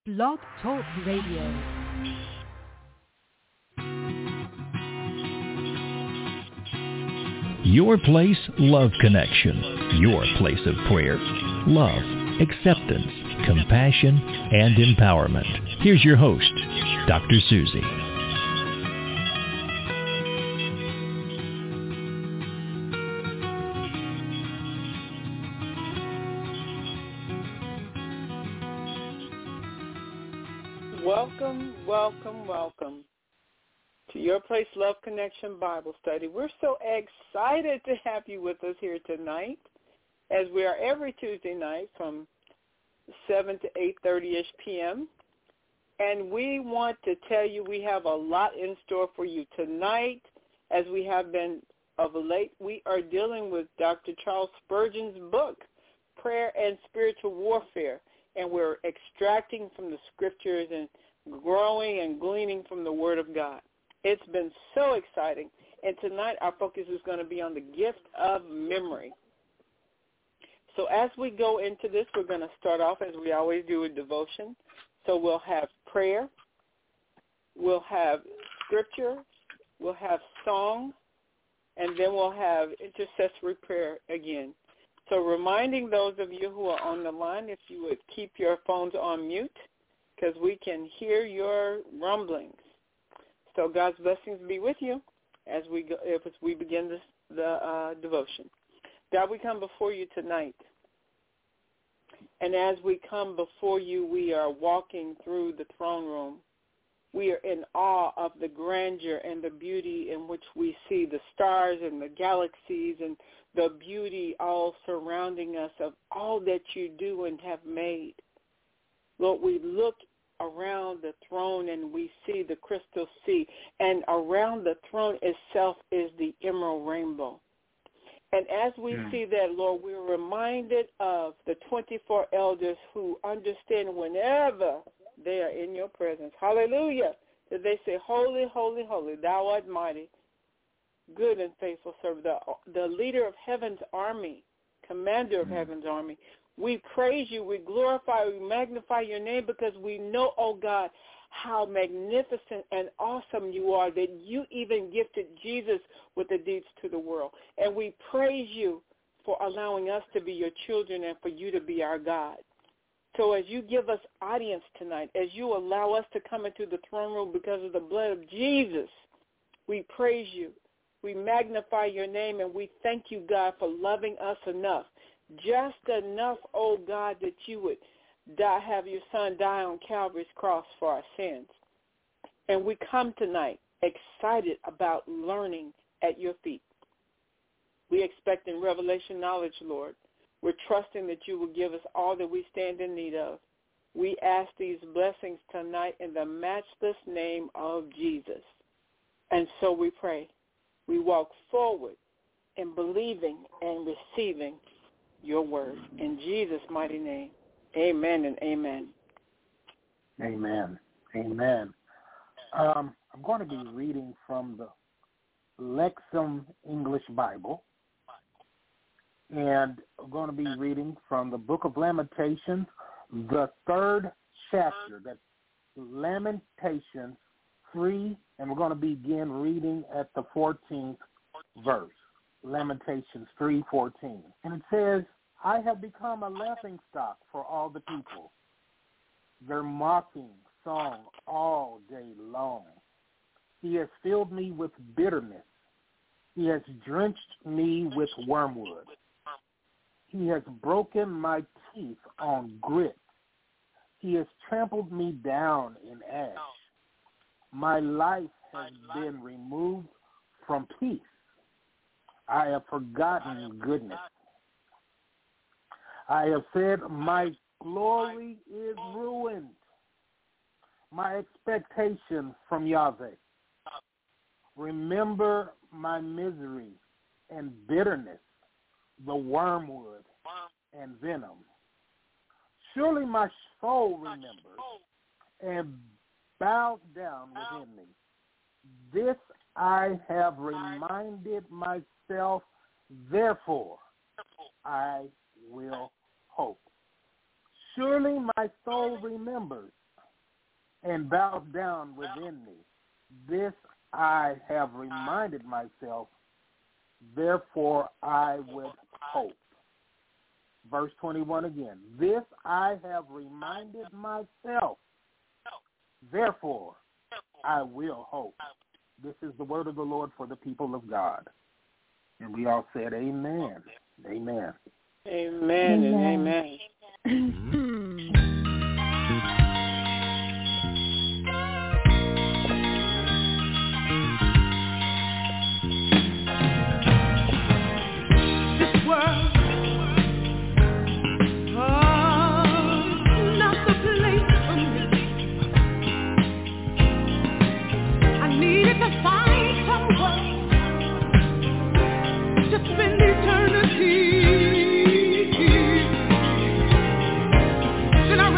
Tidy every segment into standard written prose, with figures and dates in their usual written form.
Blog Talk Radio. Your Place Love Connection. Your place of prayer, love, acceptance, compassion, and empowerment. Here's your host, Dr. Susie. Welcome to Your Place Love Connection Bible Study. We're so excited to have you with us here tonight, as we are every Tuesday night from 7 to 8:30-ish p.m. And we want to tell you we have a lot in store for you tonight, as we have been of late. We are dealing with Dr. Charles Spurgeon's book, Prayer and Spiritual Warfare, and we're extracting from the scriptures and growing and gleaning from the Word of God. It's been so exciting. And tonight our focus is going to be on the gift of memory. So as we go into this, we're going to start off, as we always do, with devotion. So we'll have prayer, we'll have scripture, we'll have song, and then we'll have intercessory prayer again. So reminding those of you who are on the line, if you would keep your phones on mute, because we can hear your rumblings. So God's blessings be with you as we begin the devotion. God, we come before you tonight. And as we come before you, we are walking through the throne room. We are in awe of the grandeur and the beauty in which we see the stars and the galaxies and the beauty all surrounding us of all that you do and have made. Lord, we look around the throne and we see the crystal sea, and around the throne itself is the emerald rainbow. And as we see that, Lord, we're reminded of the 24 elders who understand whenever they are in your presence, hallelujah, that they say, holy, holy, holy, thou art mighty, good and faithful servant, the leader of heaven's army, commander of heaven's army. We praise you, we glorify, we magnify your name, because we know, oh God, how magnificent and awesome you are, that you even gifted Jesus with the deeds to the world. And we praise you for allowing us to be your children and for you to be our God. So as you give us audience tonight, as you allow us to come into the throne room because of the blood of Jesus, we praise you, we magnify your name, and we thank you, God, for loving us enough. Just enough, oh God, that you would have your son die on Calvary's cross for our sins. And we come tonight excited about learning at your feet. We expect in revelation knowledge, Lord. We're trusting that you will give us all that we stand in need of. We ask these blessings tonight in the matchless name of Jesus. And so we pray. We walk forward in believing and receiving your word. In Jesus' mighty name, amen and amen. Amen. Amen. I'm going to be reading from the Lexham English Bible, and I'm going to be reading from the Book of Lamentations, the 3rd chapter. That's Lamentations 3, and we're going to begin reading at the 14th verse. Lamentations 3:14. And it says, I have become a laughingstock for all the people, their mocking song all day long. He has filled me with bitterness. He has drenched me with wormwood. He has broken my teeth on grit. He has trampled me down in ash. My life has been removed from peace. I have forgotten goodness. I have said, my glory is ruined. My expectation from Yahweh. Remember my misery and bitterness, the wormwood and venom. Surely my soul remembers and bows down within me. This I have reminded myself, therefore I will hope. Surely my soul remembers and bows down within me. This I have reminded myself, therefore I would hope. Verse 21 again. This I have reminded myself, therefore I will hope. This is the word of the Lord for the people of God. And we all said amen. Amen. Amen and amen. This world, not the place for me. I needed to find someone to spend eternity. Then I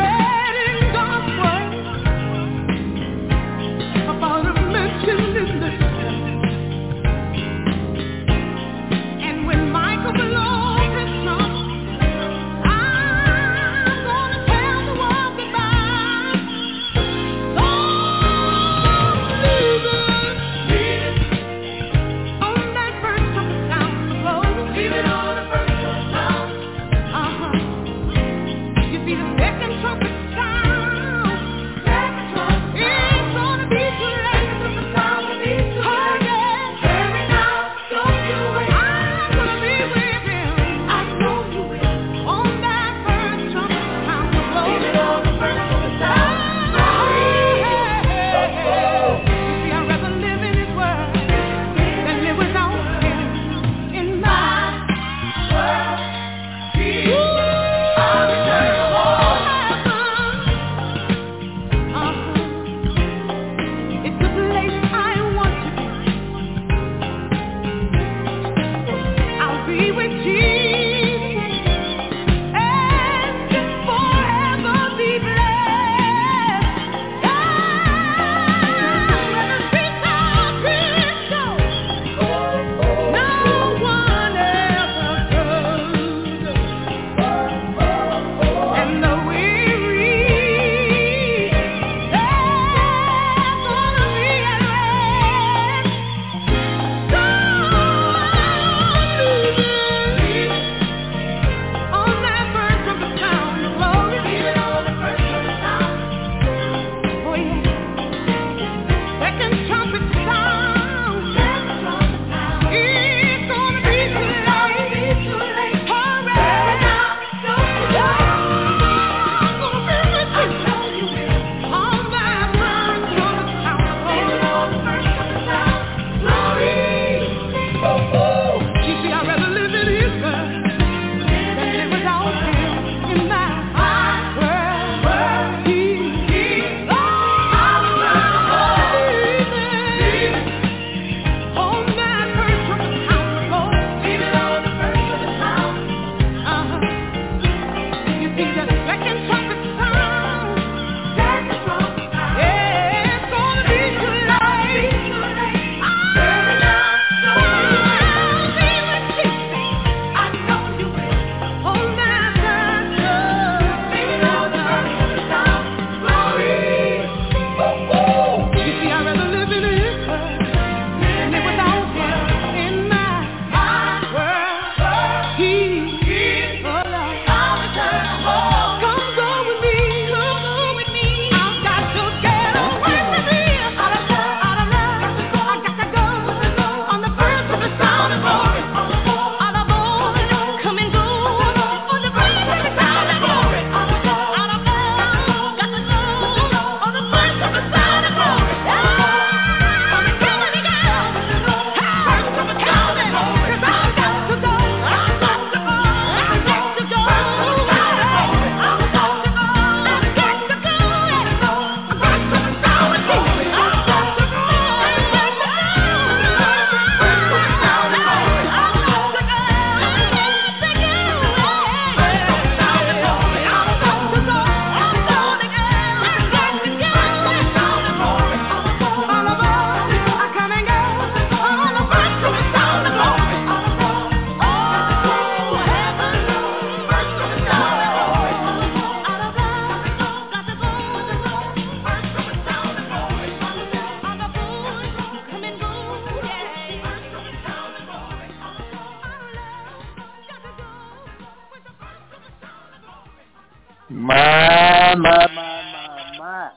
My.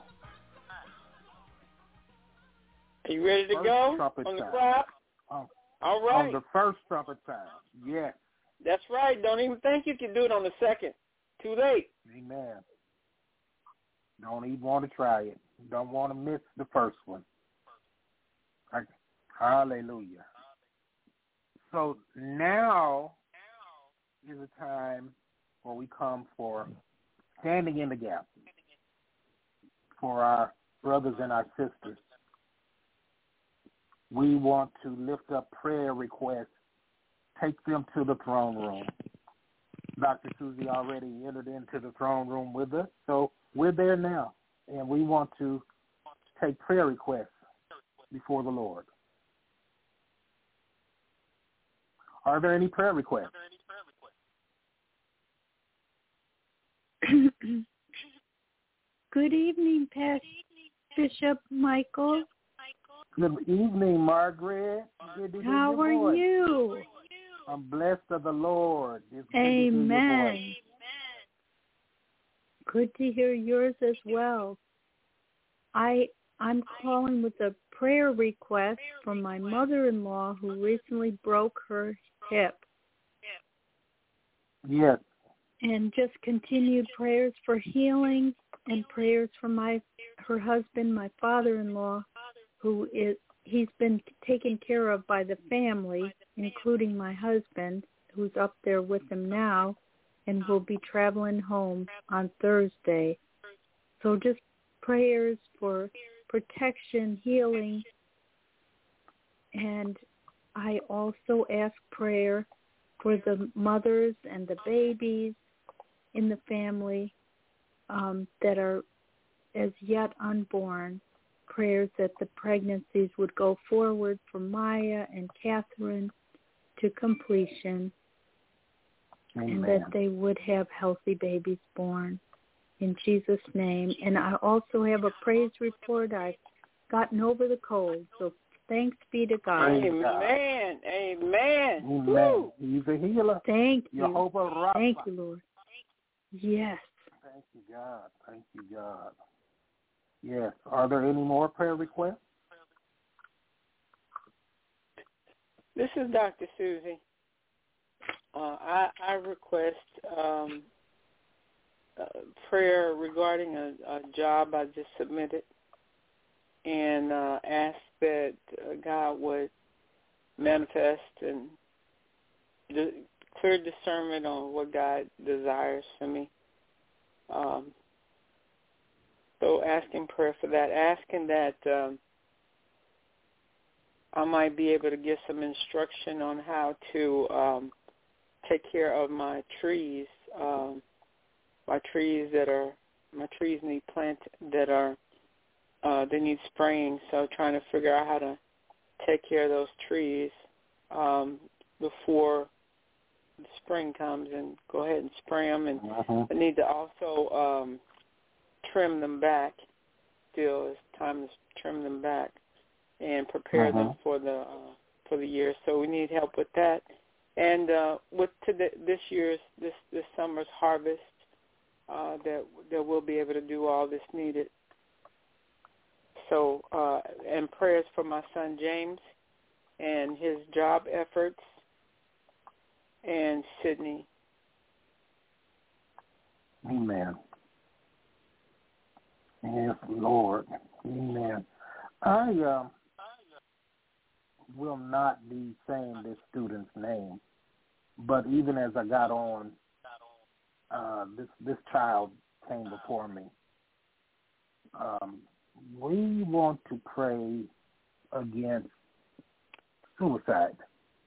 Are you ready to First go trumpet on the time. clap? All right. On the first trumpet time. Yes. That's right. Don't even think you can do it on the second. Too late. Amen. Don't even want to try it. Don't want to miss the first one. Hallelujah. So now is a time where we come for standing in the gap for our brothers and our sisters. We want to lift up prayer requests, take them to the throne room. Dr. Susie already entered into the throne room with us, so we're there now, and we want to take prayer requests before the Lord. Are there any prayer requests? Good evening, Bishop Michael. Good evening, Margaret. Good to hear How your are voice. you? I'm blessed of the Lord. It's good to hear your Amen. voice. Good to hear yours as well. I'm calling with a prayer request from my mother-in-law who recently broke her hip. Yes. And just continued prayers for healing and prayers for her husband, my father-in-law, he's been taken care of by the family, including my husband, who's up there with him now, and will be traveling home on Thursday. So just prayers for protection, healing, and I also ask prayer for the mothers and the babies in the family that are as yet unborn. Prayers that the pregnancies would go forward for Maya and Catherine to completion. Amen. And that they would have healthy babies born in Jesus' name. And I also have a praise report. I've gotten over the cold, so thanks be to God. Amen. Amen. Amen. He's a healer. Thank you. Jehovah Rapha. Thank you, Lord. Yes. Thank you, God. Thank you, God. Yes. Are there any more prayer requests? This is Dr. Susie. I request prayer regarding a job I just submitted, and ask that God would manifest and clear discernment on what God desires for me. So asking prayer for that, asking that I might be able to get some instruction on how to take care of my trees. My trees need planted they need spraying. So trying to figure out how to take care of those trees before the spring comes and go ahead and spray them. And I need to also trim them back. Still, it's time to trim them back and prepare them for the year. So we need help with that. And with this summer's harvest, that we'll be able to do all this needed. So, and prayers for my son James and his job efforts, and Sydney. Amen. Yes, Lord. Amen. I will not be saying this student's name, but even as I got on, this child came before me. We want to pray against suicide,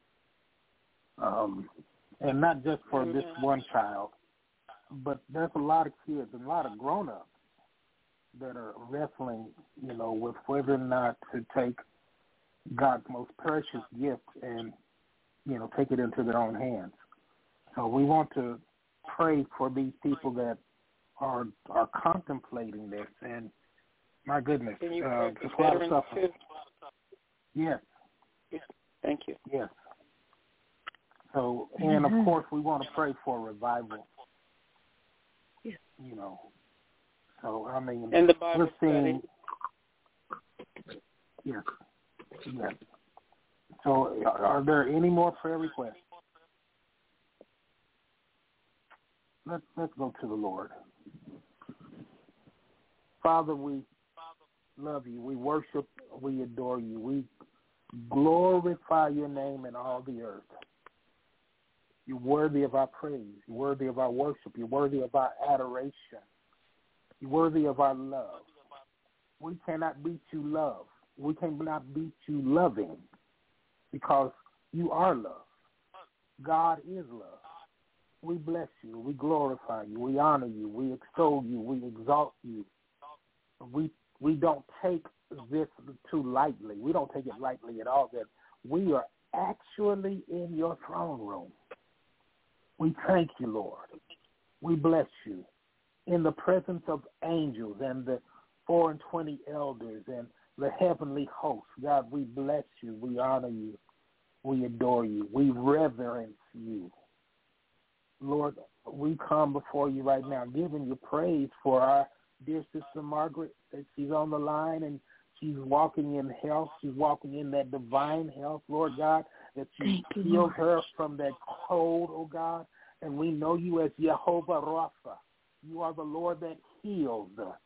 and not just for this one child, but there's a lot of kids and a lot of grown-ups that are wrestling, with whether or not to take God's most precious gift and, take it into their own hands. So we want to pray for these people that are contemplating this. And my goodness, Can you pray there's for a lot of veterans suffering. too? Yes. Thank you. Yes. So, and of course, we want to pray for revival. Yes. So, I mean, and the Bible we're seeing, study. yes. So, are there any more prayer requests? Let's go to the Lord. Father, we love you. We worship, we adore you. We glorify your name in all the earth. You're worthy of our praise. You're worthy of our worship. You're worthy of our adoration. You're worthy of our love. We cannot beat you love. We cannot beat you loving because you are love. God is love. We bless you. We glorify you. We honor you. We extol you. We exalt you. We don't take this too lightly. We don't take it lightly at all that we are actually in your throne room. We thank you, Lord. We bless you. In the presence of angels and the 24 elders and the heavenly host, God, we bless you. We honor you. We adore you. We reverence you. Lord, we come before you right now giving you praise for our dear sister Margaret, that she's on the line and she's walking in health. She's walking in that divine health, Lord God, that you healed her from that cold, oh God. And we know you as Jehovah Rapha. You are the Lord that heals us.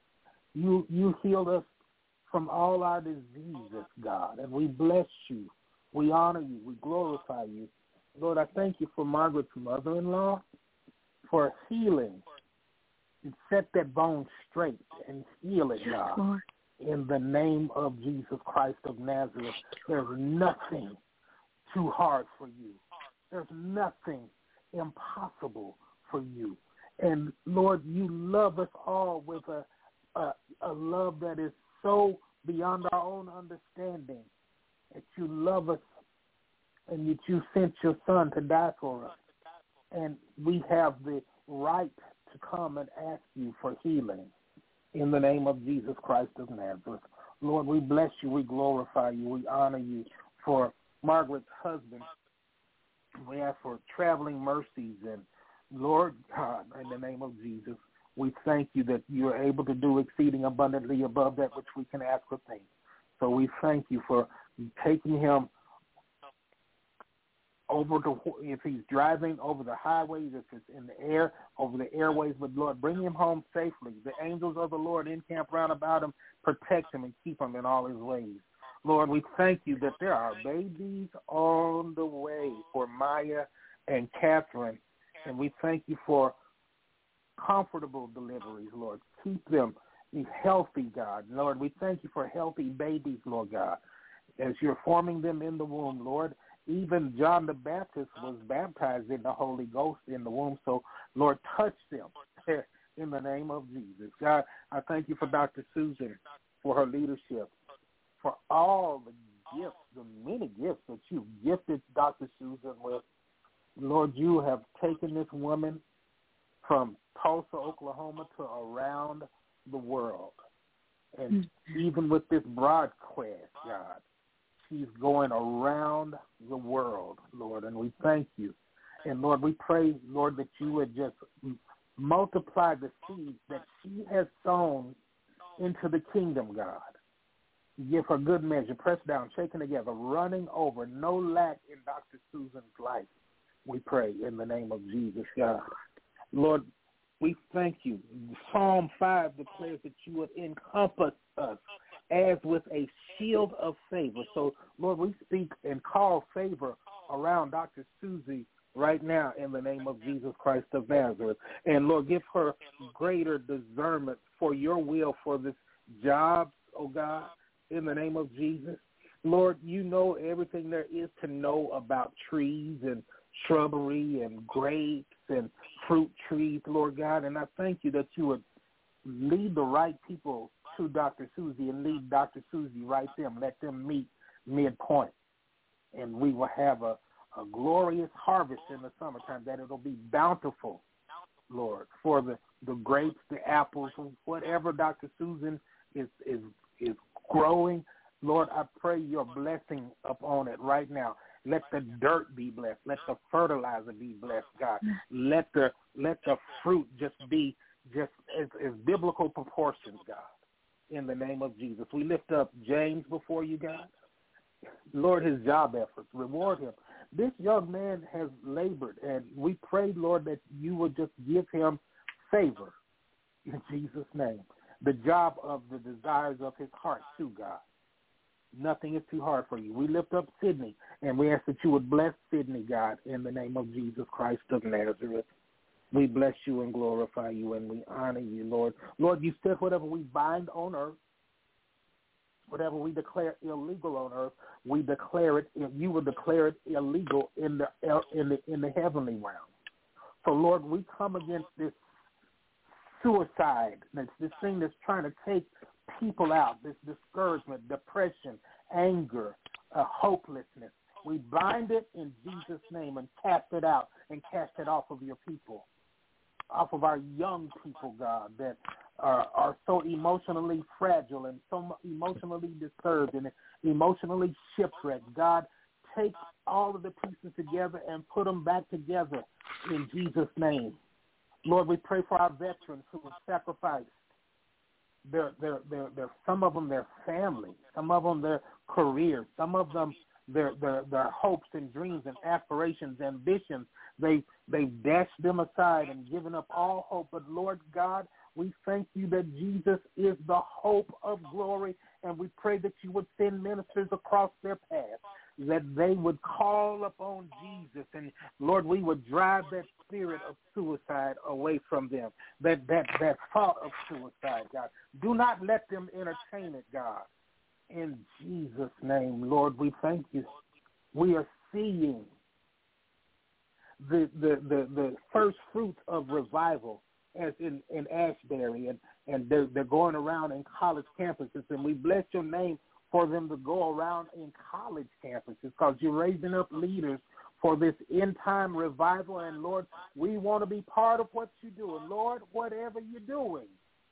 You healed us from all our diseases, God, and we bless you. We honor you. We glorify you. Lord, I thank you for Margaret's mother-in-law, for healing. And set that bone straight and heal it, God. Lord. In the name of Jesus Christ of Nazareth, there's nothing too hard for you. There's nothing impossible for you. And, Lord, you love us all with a love that is so beyond our own understanding, that you love us and that you sent your son to die for us. And we have the right to come and ask you for healing in the name of Jesus Christ of Nazareth. Lord, we bless you, we glorify you, we honor you for Margaret's husband. We ask for traveling mercies, and Lord God, in the name of Jesus, we thank you that you are able to do exceeding abundantly above that which we can ask or think. So we thank you for taking him over if he's driving over the highways, if it's in the air, over the airways, but Lord, bring him home safely. The angels of the Lord encamp round about him, protect him, and keep him in all his ways. Lord, we thank you that there are babies on the way for Maya and Catherine, and we thank you for comfortable deliveries, Lord. Keep them healthy, God. Lord, we thank you for healthy babies, Lord God, as you're forming them in the womb, Lord. Even John the Baptist was baptized in the Holy Ghost in the womb. So, Lord, touch them in the name of Jesus. God, I thank you for Dr. Susan, for her leadership, for all the gifts, the many gifts that you've gifted Dr. Susan with. Lord, you have taken this woman from Tulsa, Oklahoma, to around the world. And even with this broadcast, God, she's going around the world, Lord, and we thank you. And, Lord, we pray, Lord, that you would just multiply the seeds that she has sown into the kingdom, God. Give her good measure, pressed down, shaken together, running over, no lack in Dr. Susan's life, we pray in the name of Jesus, God. Lord, we thank you. Psalm 5 declares that you would encompass us as with a shield of favor. So, Lord, we speak and call favor around Dr. Susie right now in the name of Jesus Christ of Nazareth. And, Lord, give her greater discernment for your will for this job, oh God, in the name of Jesus. Lord, you know everything there is to know about trees and shrubbery and grapes and fruit trees, Lord God. And I thank you that you would lead the right people to Dr. Susie and lead Dr. Susie right them. Let them meet midpoint. And we will have a glorious harvest in the summertime, that it'll be bountiful, Lord, for the grapes, the apples, whatever Dr. Susan is growing. Lord, I pray your blessing upon it right now. Let the dirt be blessed. Let the fertilizer be blessed, God. Let the fruit just be just as biblical proportions, God, in the name of Jesus. We lift up James before you, God. Lord, his job efforts, reward him. This young man has labored, and we pray, Lord, that you would just give him favor in Jesus' name. The job of the desires of his heart, too, God. Nothing is too hard for you. We lift up Sydney, and we ask that you would bless Sydney, God, in the name of Jesus Christ of Nazareth. We bless you and glorify you, and we honor you, Lord. Lord, you said whatever we bind on earth, whatever we declare illegal on earth, we declare it. You will declare it illegal in the heavenly realm. So, Lord, we come against this suicide, this thing that's trying to take people out, this discouragement, depression, anger, hopelessness. We bind it in Jesus' name and cast it out and cast it off of your people, off of our young people, God, that are so emotionally fragile and so emotionally disturbed and emotionally shipwrecked. God, take all of the pieces together and put them back together in Jesus' name. Lord, we pray for our veterans who have sacrificed some of them their family, some of them their careers, some of them their hopes and dreams and aspirations, ambitions. They've dashed them aside and given up all hope. But Lord God, we thank you that Jesus is the hope of glory, and we pray that you would send ministers across their path, that they would call upon Jesus, and Lord, we would drive that spirit of suicide away from them, that thought of suicide, God. Do not let them entertain it, God. In Jesus' name, Lord, we thank you. We are seeing the first fruits of revival as in Ashbury, and they're going around in college campuses, and we bless your name for them to go around in college campuses, because you're raising up leaders for this end-time revival. And, Lord, we want to be part of what you're doing. Lord, whatever you're doing,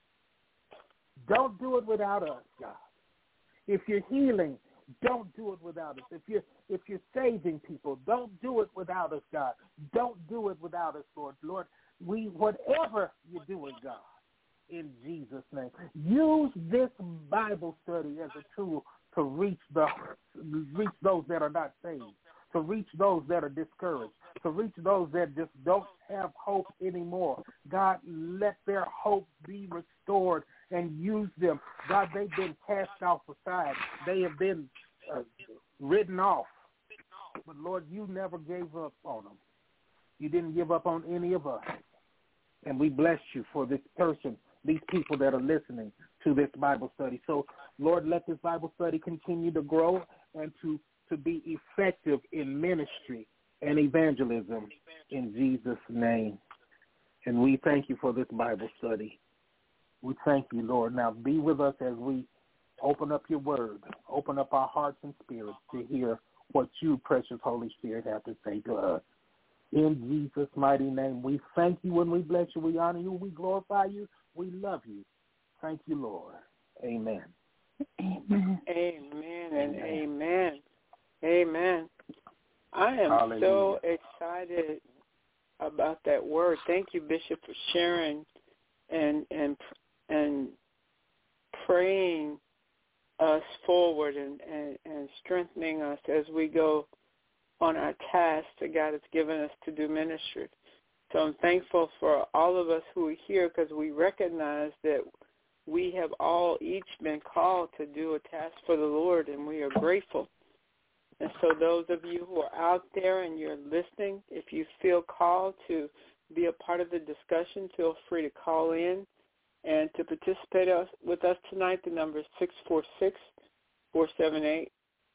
don't do it without us, God. If you're healing, don't do it without us. If you're saving people, don't do it without us, God. Don't do it without us, Lord. Lord, whatever you're doing, God, in Jesus' name, use this Bible study as a tool to reach those that are not saved, to reach those that are discouraged, to reach those that just don't have hope anymore. God, let their hope be restored and use them. God, they've been cast off aside. They have been written off. But, Lord, you never gave up on them. You didn't give up on any of us. And we bless you for this person, these people that are listening to this Bible study. So, Lord, let this Bible study continue to grow and to be effective in ministry and evangelism in Jesus' name. And we thank you for this Bible study. We thank you, Lord. Now be with us as we open up your word, open up our hearts and spirits to hear what you, precious Holy Spirit, have to say to us. In Jesus' mighty name, we thank you and we bless you. We honor you. We glorify you. We love you. Thank you, Lord. Amen. Amen. Amen and amen. Amen. I am Hallelujah. so excited about that word. Thank you, Bishop, for sharing and praying us forward and strengthening us as we go on our task that God has given us to do ministry. So I'm thankful for all of us who are here, because we recognize that we have all each been called to do a task for the Lord, and we are grateful. And so those of you who are out there and you're listening, if you feel called to be a part of the discussion, feel free to call in and to participate with us tonight. The number is 646-478-4932,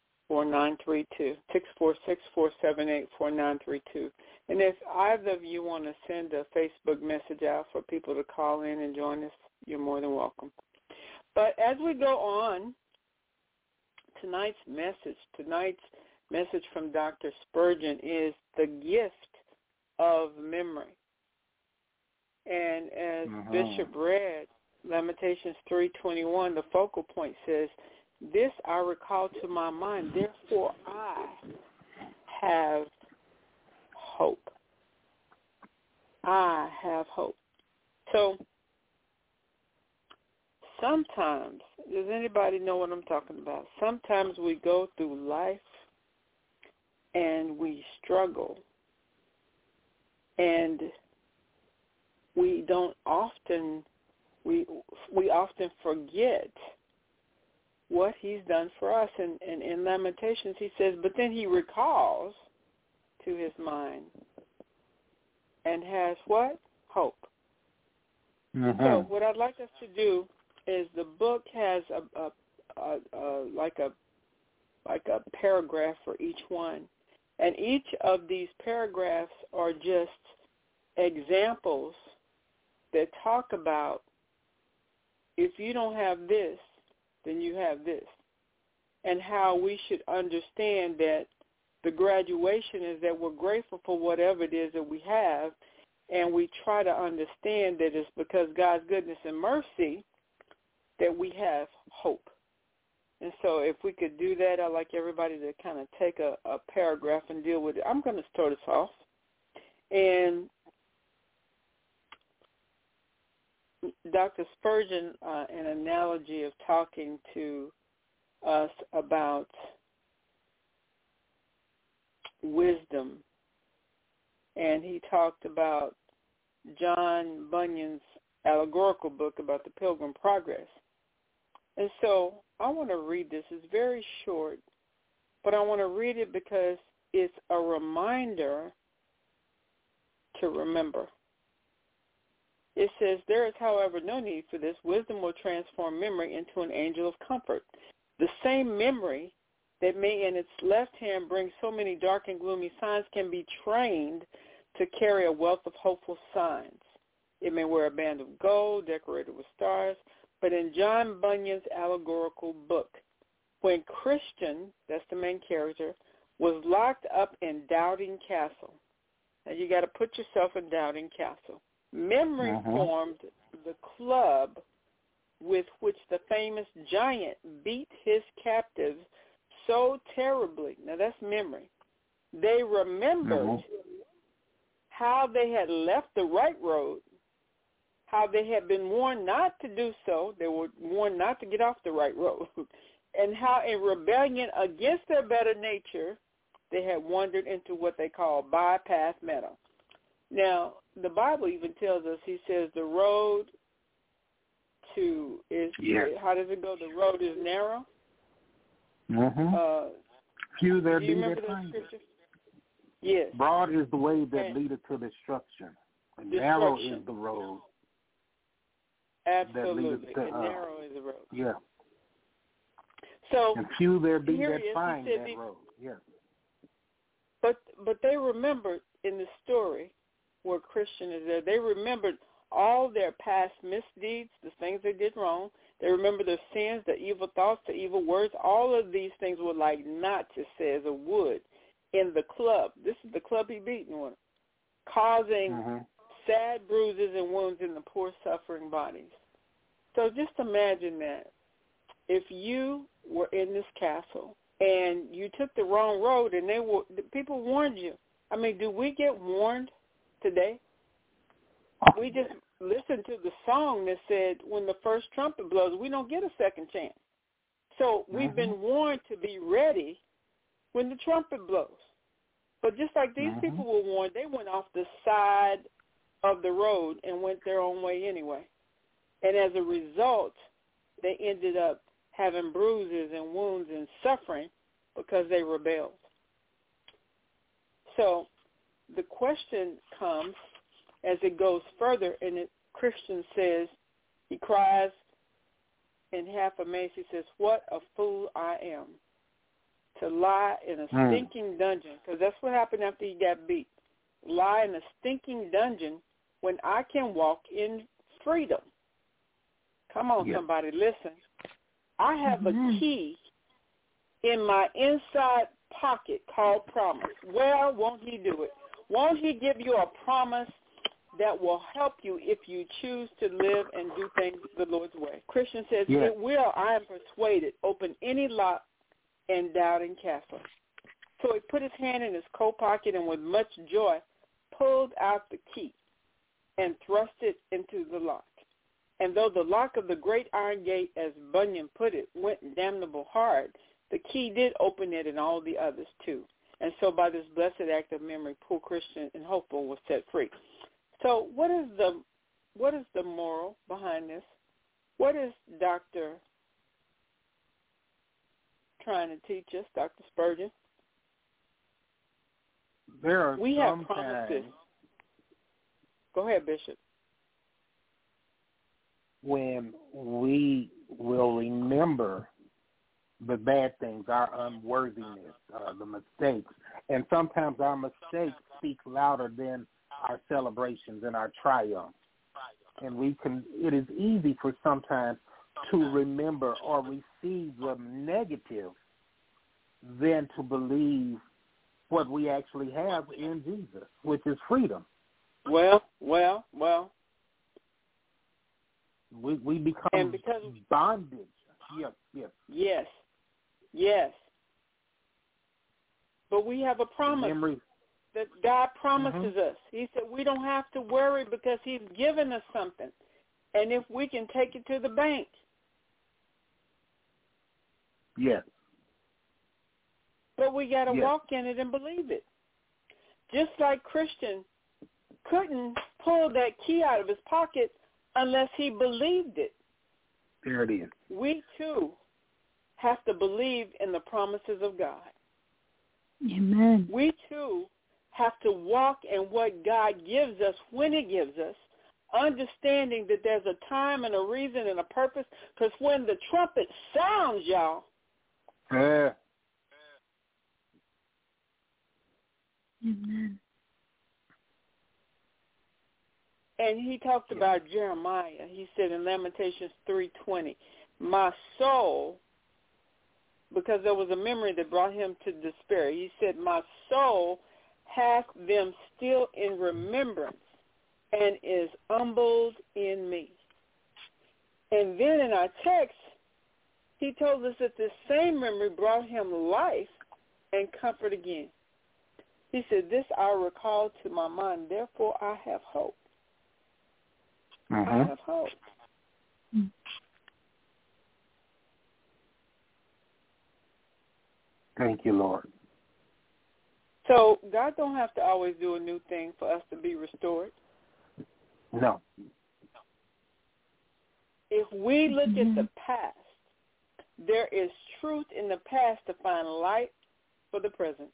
646-478-4932. And if either of you want to send a Facebook message out for people to call in and join us, you're more than welcome. But as we go on, tonight's message from Dr. Spurgeon is the gift of memory. And as Bishop read, Lamentations 3:21, the focal point says, "This I recall to my mind, therefore I have hope." I have hope. So sometimes, does anybody know what I'm talking about? Sometimes we go through life and we struggle, and we often forget what he's done for us. And in Lamentations he says, but then he recalls to his mind and has what? Hope. Mm-hmm. So what I'd like us to do is, the book has like a paragraph for each one, and each of these paragraphs are just examples that talk about, if you don't have this, then you have this, and how we should understand that the graduation is that we're grateful for whatever it is that we have, and we try to understand that it's because God's goodness and mercy that we have hope. And so if we could do that, I'd like everybody to kind of take a paragraph and deal with it. I'm going to start us off. And Dr. Spurgeon, an analogy of talking to us about wisdom, and he talked about John Bunyan's allegorical book about the Pilgrim Progress. And so I want to read this. It's very short, but I want to read it because it's a reminder to remember. It says, there is, however, no need for this. Wisdom will transform memory into an angel of comfort. The same memory that may in its left hand bring so many dark and gloomy signs can be trained to carry a wealth of hopeful signs. It may wear a band of gold decorated with stars, but in John Bunyan's allegorical book, when Christian, that's the main character, was locked up in Doubting Castle. Now you got to put yourself in Doubting Castle. Memory formed the club with which the famous giant beat his captives so terribly. Now that's memory. They remembered how they had left the right road, how they had been warned not to do so. They were warned not to get off the right road, and how in rebellion against their better nature, they had wandered into what they call bypass meadow. Now, the Bible even tells us, he says the road to is, how does it go? The road is narrow. Few there be that find it. Yes. Broad is the way that leadeth to destruction. And narrow is the road. Absolutely. And narrow is the road. Yeah. So, and few there be that find that road. Yeah. But they remembered in the story where Christian is there, they remembered all their past misdeeds, the things they did wrong. They remember their sins, the evil thoughts, the evil words. All of these things were like knots, it says, of wood in the club. This is the club he beaten with, causing sad bruises and wounds in the poor suffering bodies. So just imagine that. If you were in this castle and you took the wrong road and the people warned you. I mean, do we get warned today? We just listened to the song that said, when the first trumpet blows, we don't get a second chance. So we've been warned to be ready when the trumpet blows. But just like these people were warned, they went off the side of the road and went their own way anyway. And as a result, they ended up having bruises and wounds and suffering because they rebelled. So the question comes as it goes further, and Christian says, he cries in half amazed, he says, what a fool I am to lie in a stinking dungeon, because that's what happened after he got beat. Lie in a stinking dungeon when I can walk in freedom. Come on, somebody, listen. I have a key in my inside pocket called promise. Well, won't he do it? Won't he give you a promise that will help you if you choose to live and do things the Lord's way? Christian says, it will, I am persuaded, open any lock and Doubting Castle. So he put his hand in his coat pocket and with much joy pulled out the key and thrust it into the lock. And though the lock of the great iron gate, as Bunyan put it, went damnable hard, the key did open it and all the others too. And so by this blessed act of memory, poor Christian and hopeful was set free. So what is the moral behind this? What is Dr. trying to teach us, Dr. Spurgeon? We have promises. Go ahead, Bishop. When we will remember the bad things, our unworthiness, the mistakes, and sometimes our mistakes speak louder than our celebrations and our triumphs. And it is easy for sometimes to remember or receive the negative than to believe what we actually have in Jesus, which is freedom. Well. We become bondage. Yes. But we have a promise that God promises us. He said we don't have to worry because he's given us something. And if we can take it to the bank. Yes. But we got to walk in it and believe it. Just like Christian couldn't pull that key out of his pocket unless he believed it. There it is. We, too, have to believe in the promises of God. Amen. We, too, have to walk in what God gives us when he gives us, understanding that there's a time and a reason and a purpose, because when the trumpet sounds, y'all, Amen. And he talked about Jeremiah. He said in Lamentations 3:20, my soul, because there was a memory that brought him to despair. He said, my soul hath them still in remembrance and is humbled in me. And then in our text, he told us that this same memory brought him life and comfort again. He said, this I recall to my mind, therefore I have hope. I have hope. Thank you, Lord. So God don't have to always do a new thing for us to be restored. No. If we look at the past, there is truth in the past to find light for the present.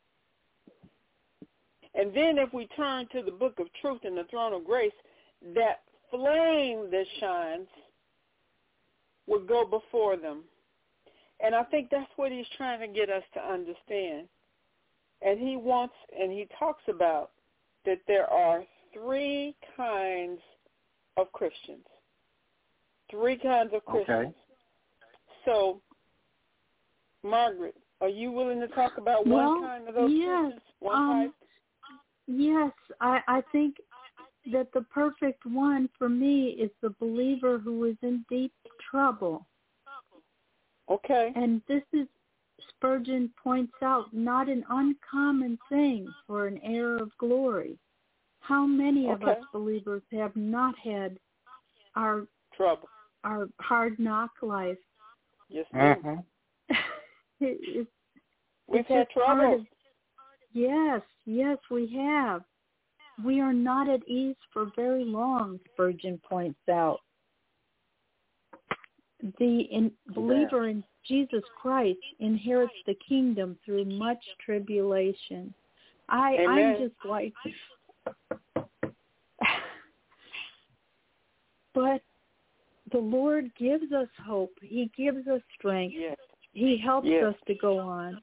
And then if we turn to the book of truth and the throne of grace, that flame that shines will go before them. And I think that's what he's trying to get us to understand. And he wants, and he talks about that there are three kinds of Christians. Three kinds of Christians. Okay. So, Margaret, are you willing to talk about one kind of those Christians? One type? Yes, I think that the perfect one for me is the believer who is in deep trouble. Okay. And this is, Spurgeon points out, not an uncommon thing for an heir of glory. How many of us believers have not had our trouble, our hard knock life? Yes, we've had trouble. Yes, we have. We are not at ease for very long, Spurgeon points out. The believer in Jesus Christ inherits the kingdom through much tribulation. I'm just like, but the Lord gives us hope. He gives us strength. Yes. He helps us to go on.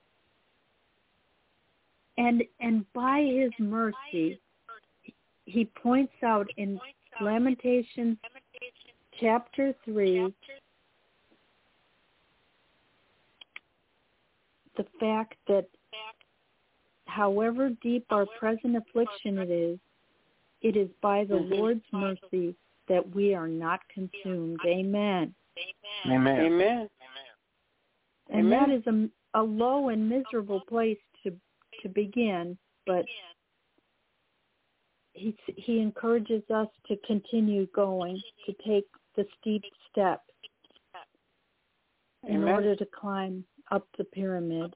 And by his mercy, he points out in Lamentations chapter 3 the fact that however deep our present affliction it is by the Lord's mercy that we are not consumed. Amen. Amen. Amen. And that is a low and miserable place to begin, but he encourages us to continue going, to take the steep step in Amen. order to climb up the pyramid.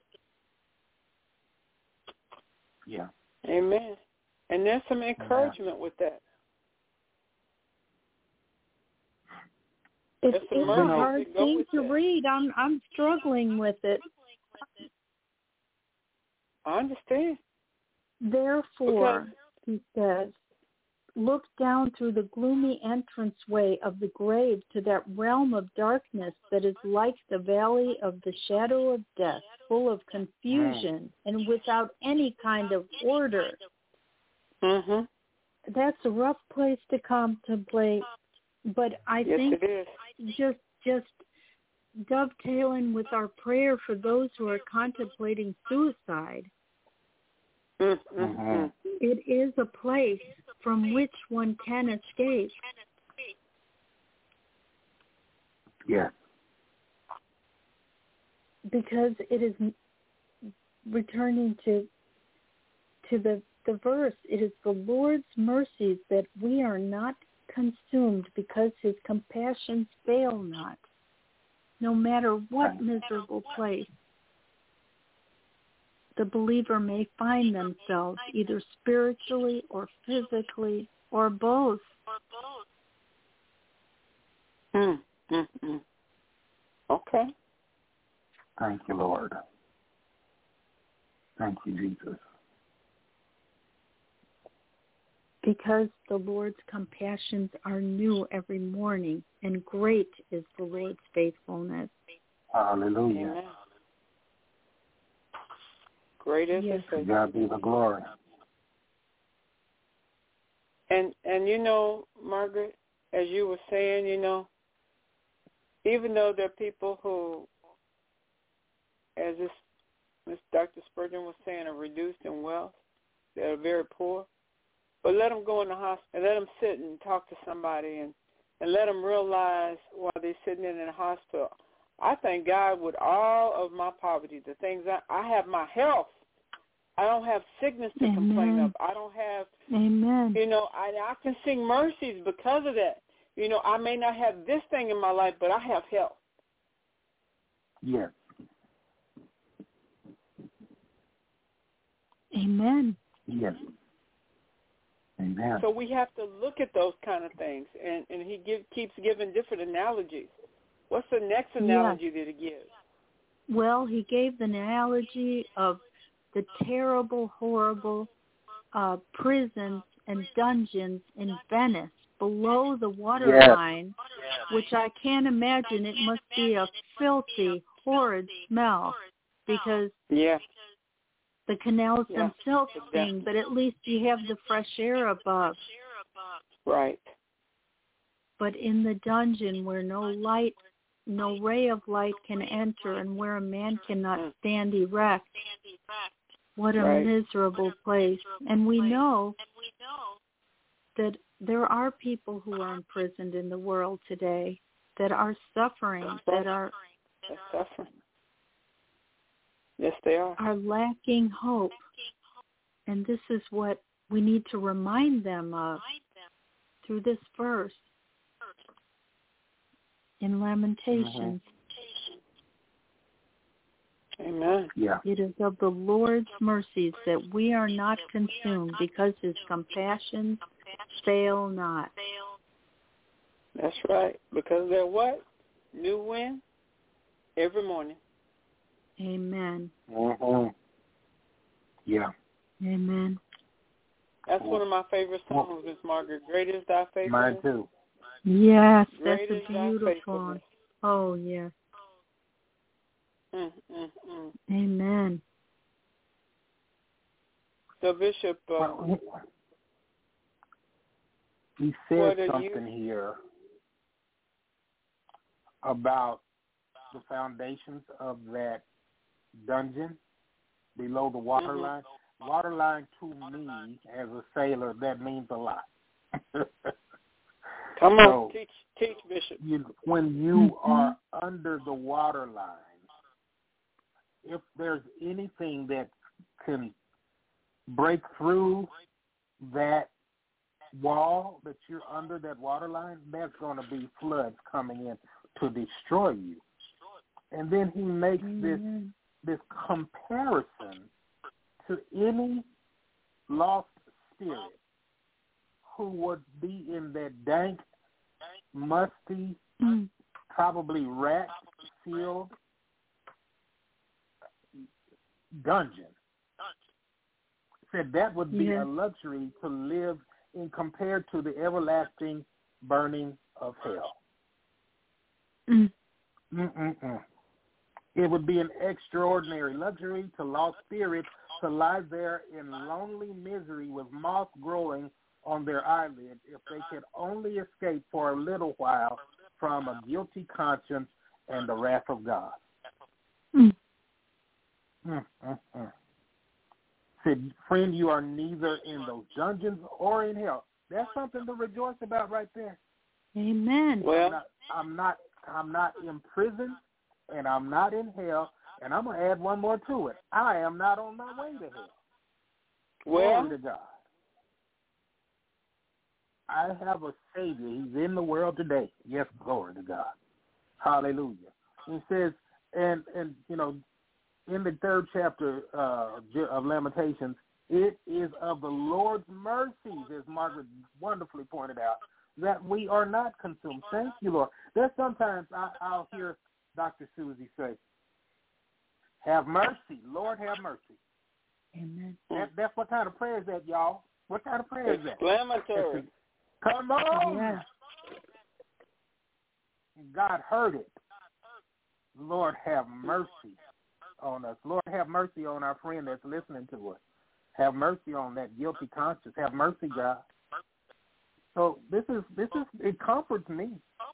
Yeah. Amen. And there's some encouragement with that. It's some a mercy hard to go thing with to that. read. I'm struggling with it. I understand. Therefore, he says, look down through the gloomy entranceway of the grave to that realm of darkness that is like the valley of the shadow of death, full of confusion and without any kind of order. Mm-hmm. That's a rough place to contemplate, but I think it is. just dovetailing with our prayer for those who are contemplating suicide, Mm-hmm. it is a place from which one can escape. Yeah. Because it is returning to the verse, it is the Lord's mercies that we are not consumed because his compassions fail not, no matter what miserable place the believer may find themselves, either spiritually or physically or both. Mm-hmm. Okay. Thank you, Lord. Thank you, Jesus. Because the Lord's compassions are new every morning, and great is the Lord's faithfulness. Hallelujah. Amen. Great is his To faithfulness. God be the glory. And you know, Margaret, as you were saying, you know, even though there are people who, as Ms. Dr. Spurgeon was saying, are reduced in wealth, that are very poor, but let them go in the hospital, let them sit and talk to somebody and let them realize while they're sitting in the hospital, I thank God with all of my poverty, the things I have my health. I don't have sickness to complain of. I don't have, you know, I can sing mercies because of that. You know, I may not have this thing in my life, but I have health. Yes. Amen. Yes. Amen. So we have to look at those kind of things, and he keeps giving different analogies. What's the next analogy that he gives? Well, he gave the analogy of the terrible, horrible prisons and dungeons in Venice below the waterline, which I can't imagine. It must be a filthy, horrid smell because the canals themselves stink, but at least you have the fresh air above. Right. But in the dungeon where no ray of light can enter and where a man cannot stand erect, what a miserable place. And we know that there are people who are imprisoned in the world today that are suffering, They're suffering. Yes, they are lacking hope. And this is what we need to remind them of through this verse in Lamentations. Amen. Yeah. It is of the Lord's mercies that we are not consumed because his compassions fail not. That's right. Because they're what? New wind every morning. Amen. Mm-hmm. Yeah. Amen. That's one of my favorite songs, Miss Margaret. Great is thy faithfulness. Mine too. Yes, that's Great is a thy beautiful faithfulness. one. Oh, yes. Amen. So, Bishop, he said something here about the foundations of that dungeon below the waterline. Waterline to me, as a sailor, that means a lot. Come on, teach, Bishop. When you are under the waterline, if there's anything that can break through that wall that you're under, that water line, that's going to be floods coming in to destroy you. And then he makes this comparison to any lost spirit who would be in that dank, musty, probably rat-filled dungeon. Said that would be a luxury to live in compared to the everlasting burning of hell. It would be an extraordinary luxury to lost spirits to lie there in lonely misery with moss growing on their eyelids if they could only escape for a little while from a guilty conscience and the wrath of God. Said, friend, you are neither in those dungeons or in hell. That's something to rejoice about right there. Amen. Well, I'm not in prison, and I'm not in hell, and I'm going to add one more to it. I am not on my way to hell. Well, glory to God. I have a Savior. He's in the world today. Yes, glory to God. Hallelujah. He says, and you know, in the 3rd chapter of Lamentations, it is of the Lord's mercies, as Margaret wonderfully pointed out, that we are not consumed. Thank you, Lord. There's sometimes I'll hear Dr. Susie say, have mercy. Lord, have mercy. Amen. That's what kind of prayer is that, y'all? What kind of prayer is that? Exclamatory. Come on. Yeah. God heard it. Lord, have mercy on us. Lord, have mercy on our friend that's listening to us. Have mercy on that guilty conscience. Have mercy, God. So this is it comforts me.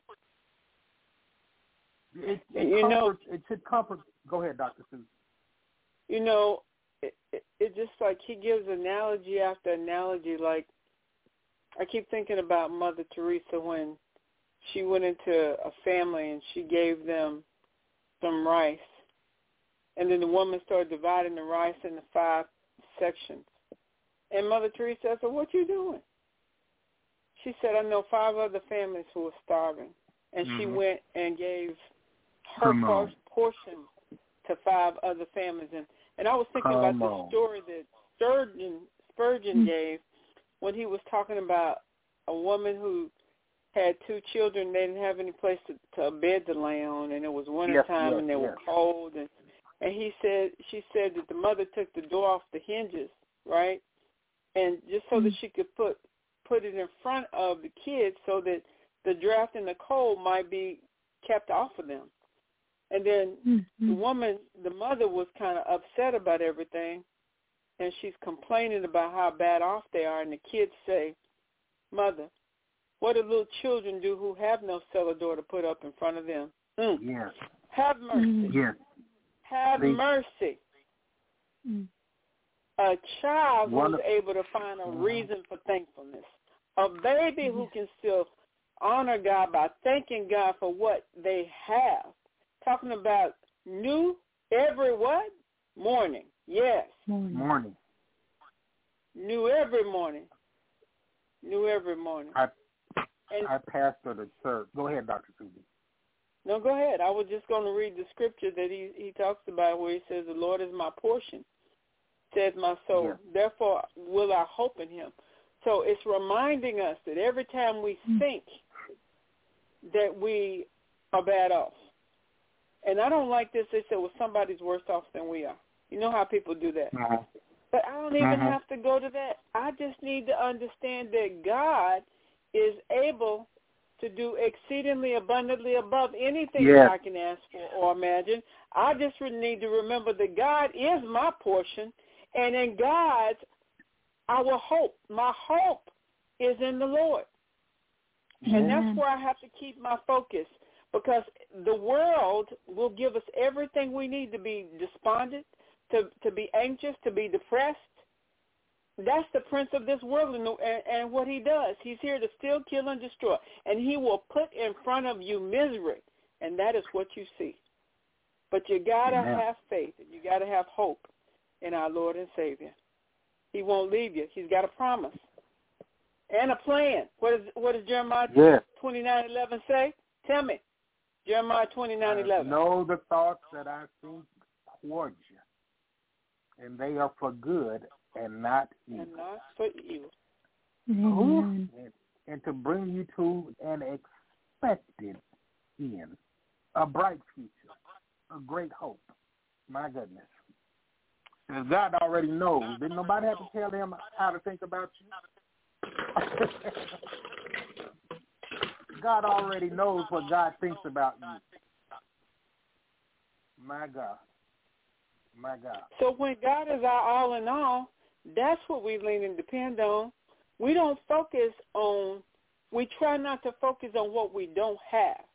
It should comfort. Go ahead, Dr. Susan. You know, it just like he gives analogy after analogy. Like, I keep thinking about Mother Teresa when she went into a family and she gave them some rice. And then the woman started dividing the rice into 5 sections. And Mother Teresa said, what you doing? She said, I know 5 other families who are starving. And she went and gave her portion to 5 other families. And I was thinking about the story that Spurgeon gave when he was talking about a woman who had 2 children. They didn't have any place to a bed to lay on, and it was wintertime and they were cold. And she said that the mother took the door off the hinges, right? And just so that she could put it in front of the kids so that the draft and the cold might be kept off of them. And then the mother was kind of upset about everything, and she's complaining about how bad off they are. And the kids say, Mother, what do little children do who have no cellar door to put up in front of them? Yes. Have mercy. Yes. Have mercy. A child who's able to find a reason for thankfulness. A baby who can still honor God by thanking God for what they have. Talking about new every what? Morning. Yes. Morning. New every morning. New every morning. I pastor the church. Go ahead, Dr. Susie. No, go ahead. I was just going to read the scripture that he talks about where he says, the Lord is my portion, says my soul. Yes. Therefore will I hope in him. So it's reminding us that every time we think that we are bad off, and I don't like this, they say, well, somebody's worse off than we are. You know how people do that. But I don't even have to go to that. I just need to understand that God is able to do exceedingly abundantly above anything that I can ask for or imagine. I just need to remember that God is my portion, and in God, our hope, my hope is in the Lord. And that's where I have to keep my focus, because the world will give us everything we need to be despondent, to be anxious, to be depressed. That's the prince of this world and what he does. He's here to steal, kill, and destroy. And he will put in front of you misery, and that is what you see. But you got to have faith, and you got to have hope in our Lord and Savior. He won't leave you. He's got a promise. And a plan. What does Jeremiah 29:11 say? Tell me. Jeremiah 29:11. Know the thoughts that I think towards you, and they are for good and not evil. And not for evil. And to bring you to an expected end, a bright future, a great hope. My goodness. And God already knows. Didn't nobody have to tell him how to think about you? God already knows what God thinks about you. My God. My God. So when God is our all in all, that's what we lean and depend on. We don't focus on, we try not to focus on what we don't have.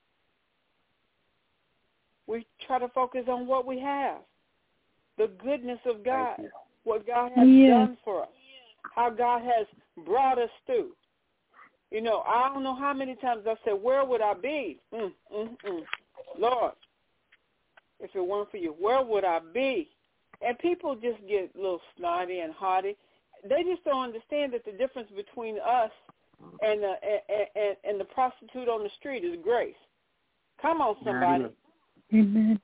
We try to focus on what we have. The goodness of God, what God has done for us, how God has brought us through. You know, I don't know how many times I said, where would I be? Lord, if it weren't for you, where would I be? And people just get a little snotty and haughty. They just don't understand that the difference between us and the prostitute on the street is grace. Come on, somebody. Amen.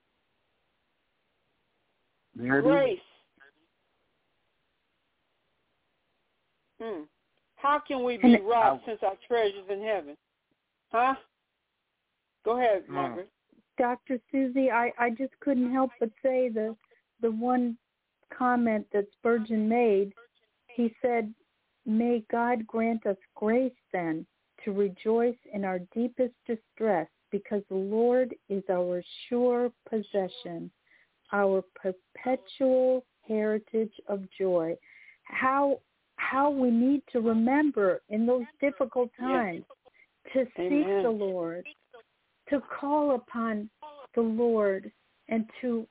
Grace. How can we be robbed since our treasure's in heaven? Huh? Go ahead, Margaret. Dr. Susie, I just couldn't help but say the one comment that Spurgeon made. He said, may God grant us grace then to rejoice in our deepest distress, because the Lord is our sure possession, our perpetual heritage of joy. How we need to remember in those difficult times to seek the Lord, to call upon the Lord, and to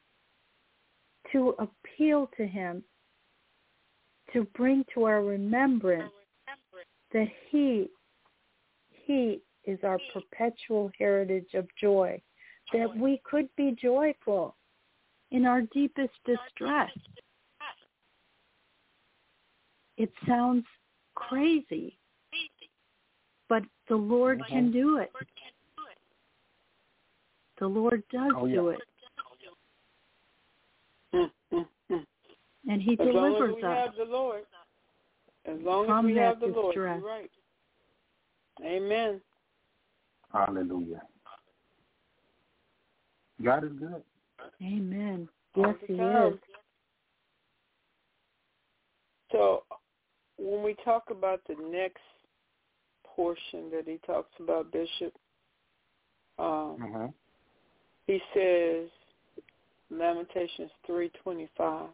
appeal to him, to bring to our remembrance that he is our perpetual heritage of joy, that we could be joyful in our deepest distress. It sounds crazy, but the Lord can do it. The Lord does do it. And he delivers us. As long as we have the Lord. As long as we have the Lord, you're right. Amen. Hallelujah. God is good. Amen. Yes, he is. So when we talk about the next portion that he talks about, Bishop, he says, Lamentations 3:25,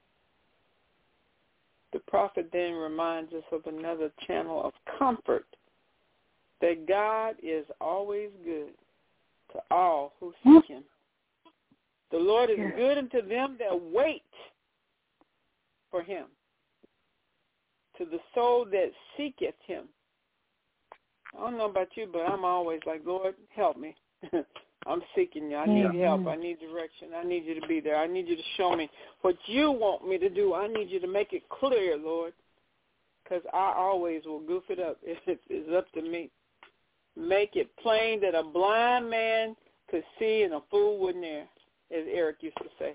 the prophet then reminds us of another channel of comfort, that God is always good to all who seek him. The Lord is good unto them that wait for him, to the soul that seeketh him. I don't know about you, but I'm always like, Lord, help me. I'm seeking you. I need help. I need direction. I need you to be there. I need you to show me what you want me to do. I need you to make it clear, Lord, because I always will goof it up if it's up to me. Make it plain that a blind man could see and a fool wouldn't err, as Eric used to say.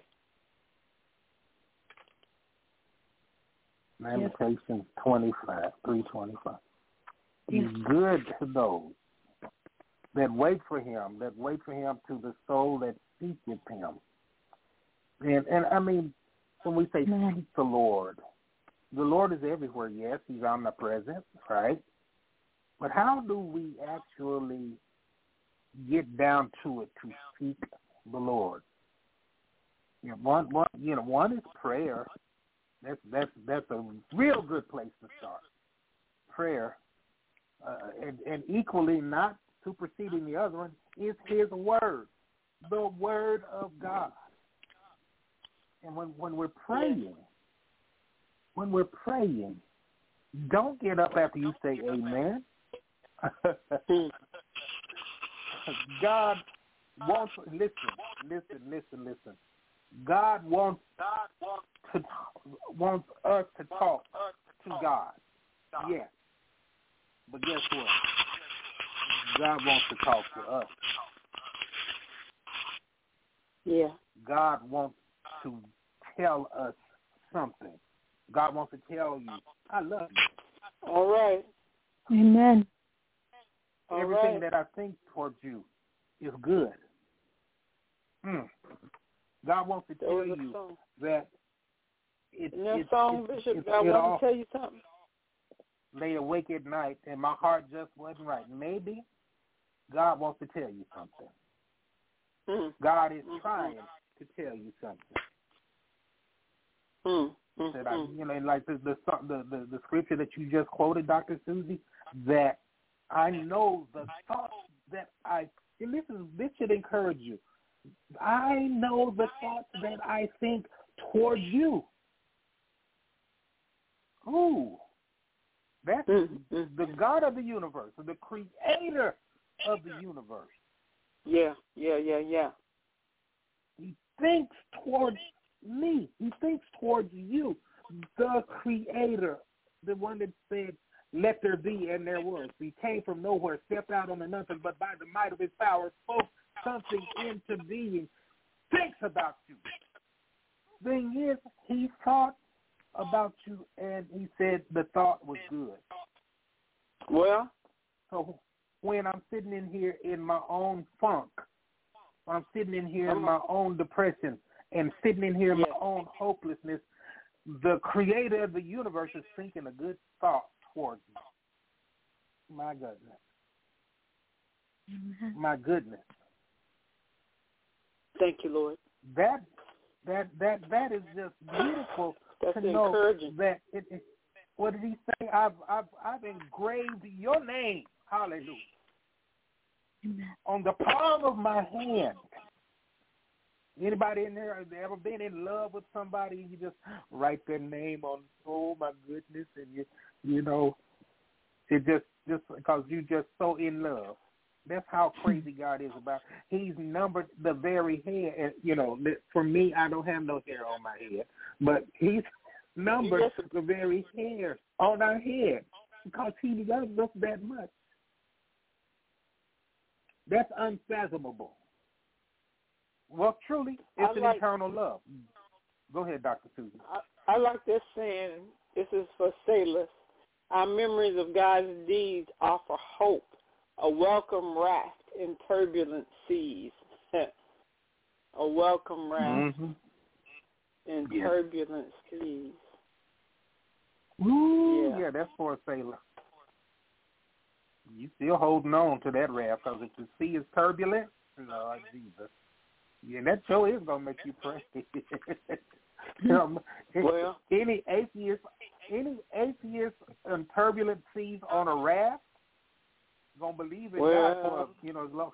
Lamentations 3:25. He's good to those that wait for him to the soul that seeketh him. And I mean, when we say seek the Lord is everywhere, yes, he's omnipresent, right? But how do we actually get down to it to seek the Lord? You know, one is prayer. That's a real good place to start. Prayer, and equally not superseding the other one is his word, the word of God. And when we're praying, don't get up after you say amen. God wants, listen. God wants us to talk to God. Yes. But guess what? God wants to talk to us. Yeah. God wants to tell us something. God wants to tell you, I love you. All right. Amen. Everything that I think towards you is good. God wants to tell you that it's song, Bishop, I want to tell you something. Lay awake at night and my heart just wasn't right. Maybe God wants to tell you something. God is trying to tell you something. That like the scripture that you just quoted, Dr. Susie, that I know the thoughts that this should encourage you. I know the thoughts that I think towards you. Ooh. That's the God of the universe, the creator of the universe. Yeah. He thinks towards me. He thinks towards you, the creator, the one that said, let there be, and there was. He came from nowhere, stepped out on the nothing, but by the might of his power spoke something into being. Thinks about you. Thing is, he thought about you, and he said the thought was good. Well, so when I'm sitting in here in my own funk, I'm sitting in here in my own depression, and sitting in here in my own hopelessness, the creator of the universe is thinking a good thought towards me. My goodness. My goodness. Thank you, Lord. That is just beautiful. That's to know encouraging. That what did he say? I've engraved your name, hallelujah, on the palm of my hand. Anybody in there has ever been in love with somebody and you just write their name on? Oh my goodness, and you know, it just because you just so in love. That's how crazy God is about. He's numbered the very hair. And, you know, for me, I don't have no hair on my head, but he's numbered the very hair on our head because he loves us that much. That's unfathomable. Well, truly, it's an eternal love. Go ahead, Dr. Susan. I like this saying. This is for sailors. Our memories of God's deeds offer hope. A welcome raft in turbulent seas. A welcome raft in turbulent seas. Ooh, yeah, that's for a sailor. You still holding on to that raft because if the sea is turbulent, Lord Jesus. Yeah, that sure is going to make you pray. Well, any atheist in turbulent seas on a raft, gonna believe in God for as long.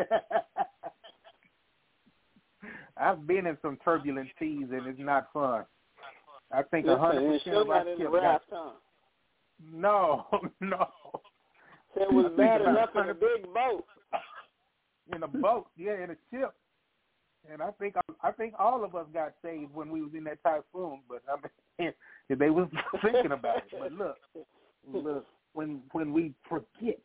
I've been in some turbulent seas and it's not fun. I think 100% of our ship got. No. So it was bad enough in a big boat. In a boat, in a ship. And I think all of us got saved when we was in that typhoon. But I mean, they was thinking about it. But look, when we forget.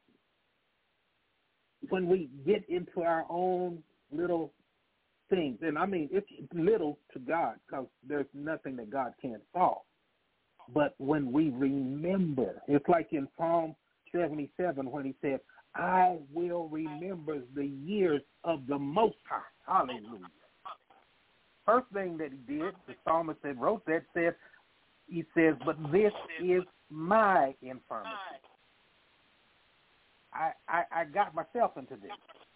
When we get into our own little things, and I mean, it's little to God because there's nothing that God can't solve. But when we remember, it's like in Psalm 77 when he said, I will remember the years of the Most High. Hallelujah. First thing that he did, the psalmist that wrote that he says, but this is my infirmity. I got myself into this.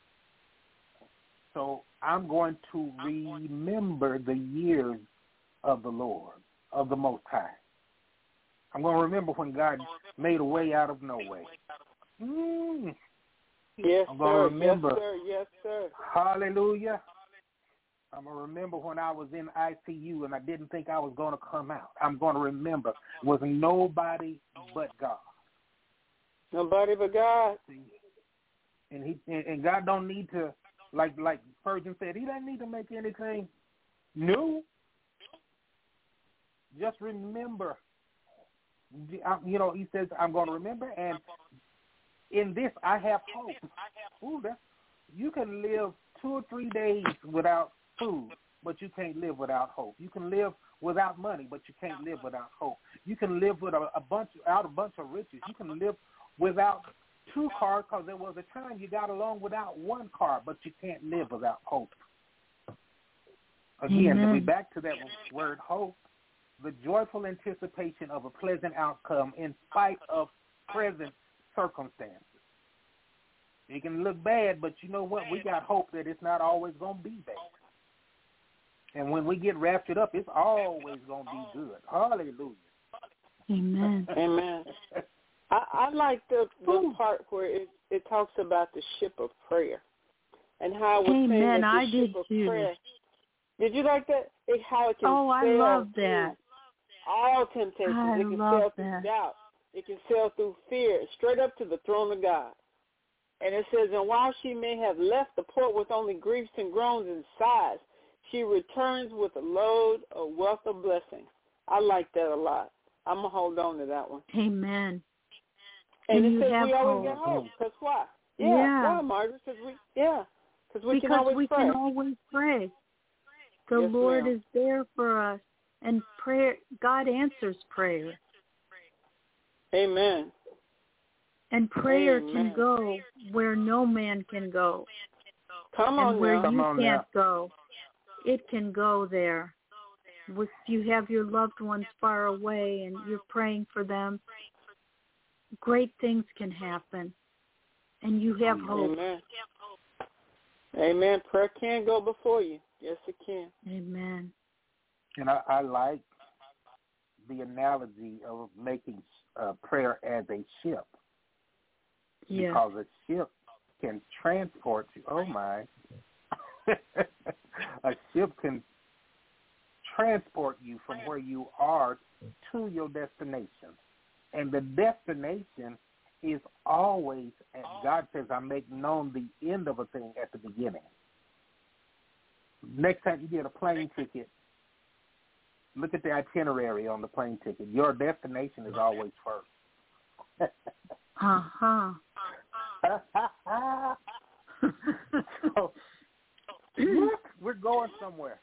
So I'm going to remember the years of the Lord, of the Most High. I'm going to remember when God made a way out of no way. Yes, I'm going to remember. Yes, sir. Hallelujah. I'm going to remember when I was in ICU and I didn't think I was going to come out. I'm going to remember it was nobody but God. Nobody but God. And God don't need to, like Spurgeon said, he doesn't need to make anything new. Just remember He says, I'm going to remember, and in this I have hope. Ooh, you can live 2 or 3 days without food, but you can't live without hope. You can live without money, but you can't live without hope. You can live with a bunch of riches. You can live without 2 cars, because there was a time you got along without 1 car, but you can't live without hope. Again, to be back to that word hope, the joyful anticipation of a pleasant outcome in spite of present circumstances. It can look bad, but you know what? We got hope that it's not always going to be bad. And when we get raptured up, it's always going to be good. Hallelujah. Amen. Amen. I like the part where it talks about the ship of prayer and how it was saying that the ship of prayer. Did you like that? How it can sail I love that. All temptations. I it can love sail that. through doubt. It can sail through fear, straight up to the throne of God. And it says, and while she may have left the port with only griefs and groans and sighs, she returns with a load of wealth of blessings. I like that a lot. I'm going to hold on to that one. Amen. And it says have we always hope. get hope. Because why? Yeah. Why, Margaret? Because we can always pray. Can always pray. The Yes, Lord ma'am. is there for us. And prayer, God answers prayer. Amen. And prayer can go where no man can go. Come and on where now. you can't go. It can go there. If you have your loved ones far away and you're praying for them, great things can happen. And you have hope. Amen. Amen. Prayer can go before you. Yes, it can. Amen. And I like the analogy of making prayer as a ship. Yes. Because a ship can transport you. Oh, my. A ship can transport you from where you are to your destination. And the destination is always, as God says, I make known the end of a thing at the beginning. Next time you get a plane ticket, look at the itinerary on the plane ticket. Your destination is always first. Uh-huh. So, look, we're going somewhere.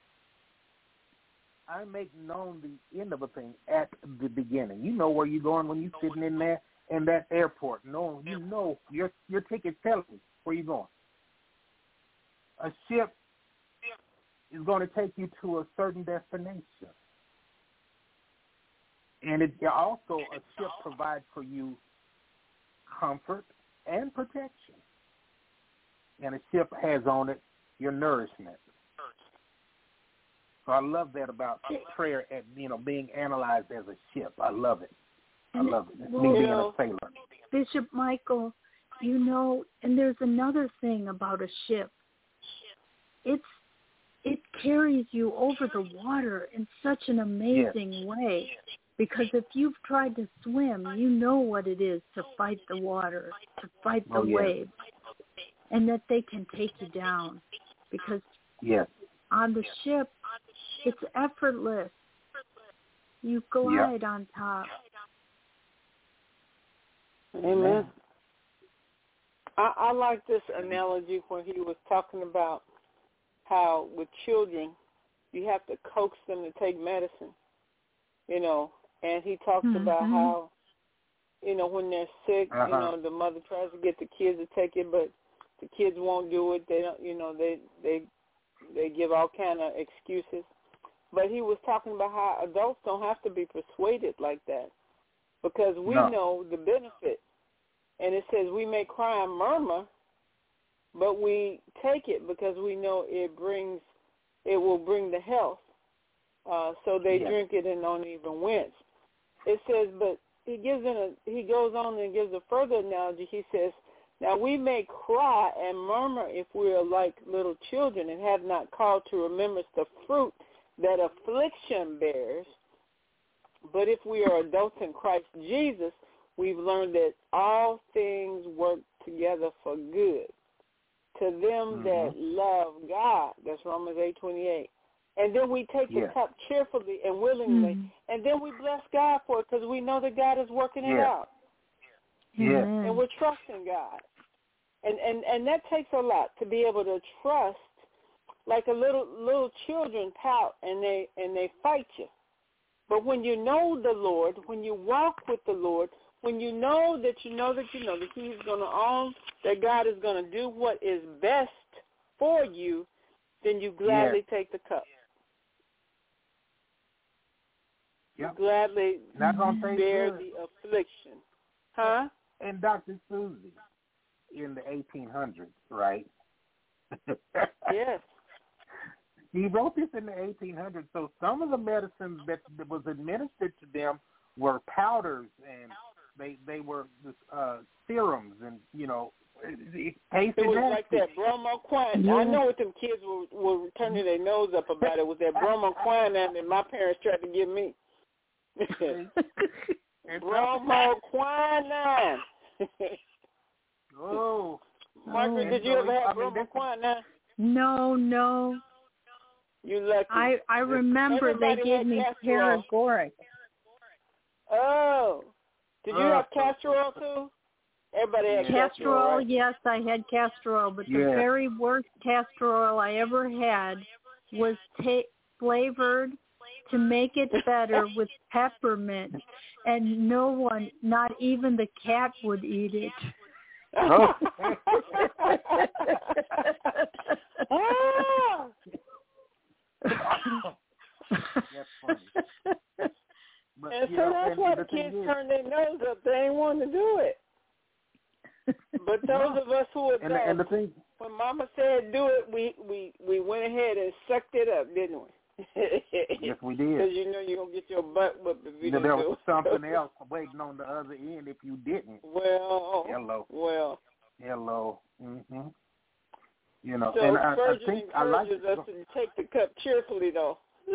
I make known the end of a thing at the beginning. You know where you're going when you're sitting in there in that airport. No, you know your ticket tells you where you're going. A ship is going to take you to a certain destination. And it also, a ship provides for you comfort and protection. And a ship has on it your nourishment. So I love that about prayer and, being analyzed as a ship. I love it. I love it. It's me being a sailor. Bishop Michael, and there's another thing about a ship. It carries you over the water in such an amazing way. Because if you've tried to swim, you know what it is to fight the water, to fight the waves, and that they can take you down. Because on the ship, it's effortless. You glide on top. Amen. I like this analogy when he was talking about how with children, you have to coax them to take medicine, and he talks about how, when they're sick, the mother tries to get the kids to take it, but the kids won't do it. They don't, they give all kind of excuses. But he was talking about how adults don't have to be persuaded like that because we know the benefit. And it says we may cry and murmur, but we take it because we know it will bring the health. So they drink it and don't even wince. It says, but he goes on and gives a further analogy. He says, now we may cry and murmur if we are like little children and have not called to remembrance the fruit that affliction bears. But if we are adults in Christ Jesus, we've learned that all things work together for good to them that love God. That's Romans 8:28. And then we take the cup cheerfully and willingly, and then we bless God for it because we know that God is working it out. Yeah. And we're trusting God. And that takes a lot to be able to trust, like a little children pout and they fight you. But when you know the Lord, when you walk with the Lord, when you know that He's going to own, that God is going to do what is best for you, then you gladly take the cup. You gladly bear the affliction. Huh? And Dr. Susie, in the 1800s, right? Yes. He wrote this in the 1800s, so some of the medicines that was administered to them were powders, and they were serums, and, it tasted It was nasty. like that bromoquinine. I know what them kids were turning their nose up about. It was that bromoquinine that my parents tried to give me. Bromoquinine. Oh. Margaret, did you ever have bromoquinine? No. You lucky. I remember they gave me Paregoric. Oh. Did you have castor oil too? Everybody had castor oil, right? Yes, I had castor oil, but the very worst castor oil I ever had was flavored to make it better with peppermint, and no one, not even the cat, would eat it. Oh. That's funny. But, and so that's why the kids turn their nose up. They ain't want to do it. But those of us who are adults, when Mama said do it, we went ahead and sucked it up, didn't we? Yes, we did. Because you're going to get your butt whooped if you don't there do was something else waiting on the other end if you didn't. Well. Hello. Mm-hmm. So and Spurgeon I think I like us to take the cup cheerfully, though.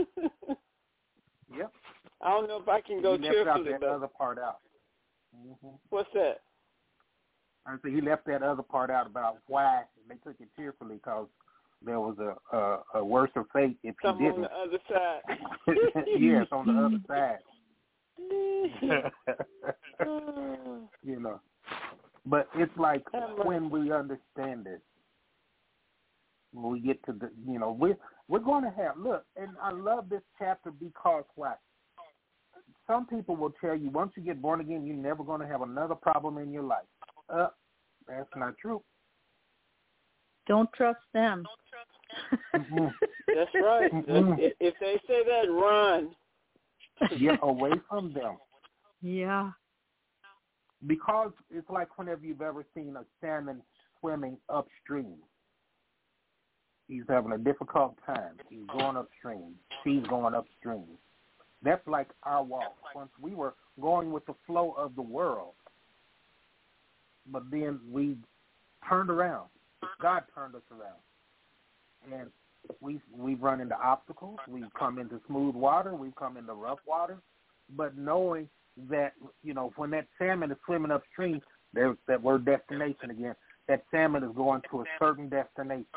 Yep. I don't know if I can go cheerfully. He left that other part out. Mm-hmm. What's that? I said he left that other part out about why they took it cheerfully, because there was a worse fate if he didn't. On the other side. Yes, on the other side. But it's like when we understand it, when we get to the, we're going to have, look, and I love this chapter because why? Some people will tell you once you get born again, you're never going to have another problem in your life. That's not true. Don't trust them. Mm-hmm. That's right. Mm-hmm. If they say that, run. Get away from them. Yeah. Because it's like whenever you've ever seen a salmon swimming upstream. He's having a difficult time. He's going upstream. She's going upstream. That's like our walk. Once we were going with the flow of the world, but then we turned around. God turned us around. And we've run into obstacles. We've come into smooth water. We've come into rough water. But knowing that, when that salmon is swimming upstream, there's that word destination again, that salmon is going to a certain destination.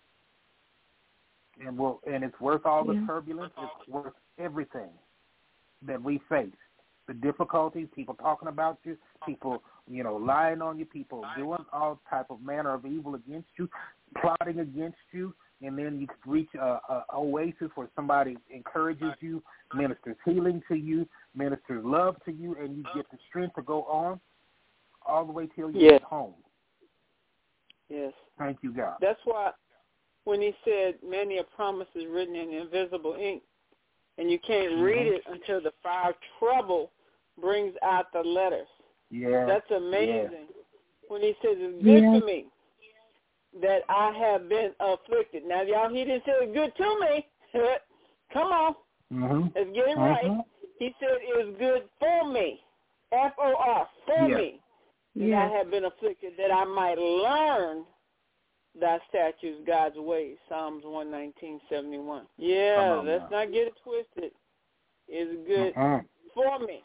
And it's worth all the turbulence. It's worth everything that we face. The difficulties, people talking about you, people, lying on you, people doing all type of manner of evil against you, plotting against you, and then you reach a oasis where somebody encourages you, ministers healing to you, ministers love to you, and you get the strength to go on all the way till you get home. Yes. Thank you, God. That's why when he said many a promise is written in invisible ink, and you can't read it until the fire of trouble brings out the letters. Yeah. That's amazing. Yeah. When he says it's good to me that I have been afflicted. Now, y'all, he didn't say it's good to me. Come on. Mm-hmm. Let's get it right. He said it was good for me. F-O-R, for me. That I have been afflicted, that I might learn thy statutes, God's ways. Psalms 119:71. Yeah, let's not get it twisted. It's good for me.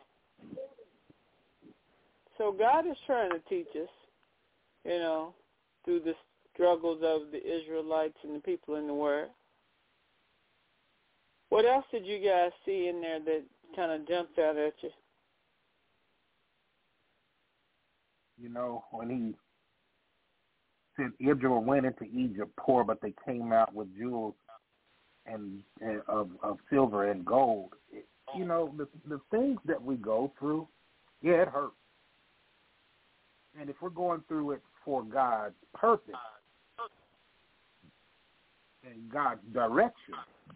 So God is trying to teach us, through the struggles of the Israelites and the people in the Word. What else did you guys see in there that kind of jumped out at you? You know, when he said Israel went into Egypt poor, but they came out with jewels and of silver and gold. You know, the things that we go through, yeah, it hurts. And if we're going through it for God's purpose and God's direction,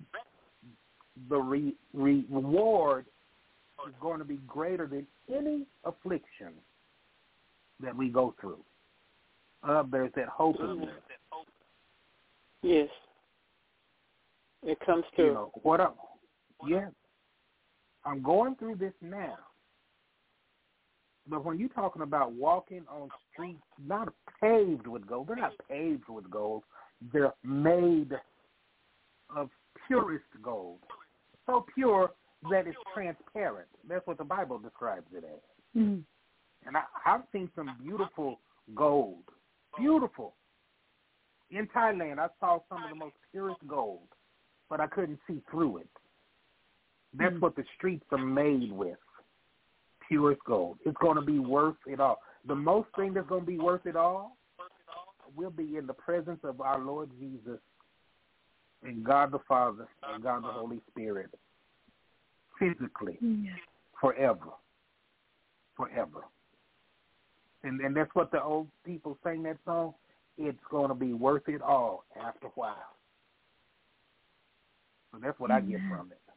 the reward is going to be greater than any affliction that we go through. There's that hope in there. Yes. It comes through. You know, what up? Yeah. I'm going through this now. But when you're talking about walking on streets not paved with gold, they're not paved with gold. They're made of purest gold. So pure that it's transparent. That's what the Bible describes it as. Mm-hmm. And I've seen some beautiful gold. Beautiful. In Thailand, I saw some of the most purest gold, but I couldn't see through it. That's what the streets are made with, purest gold. It's going to be worth it all. The most thing that's going to be worth it all will be in the presence of our Lord Jesus and God the Father and God the Holy Spirit, physically, forever. Forever. And that's what the old people sang that song. It's going to be worth it all after a while. So that's what I get from it.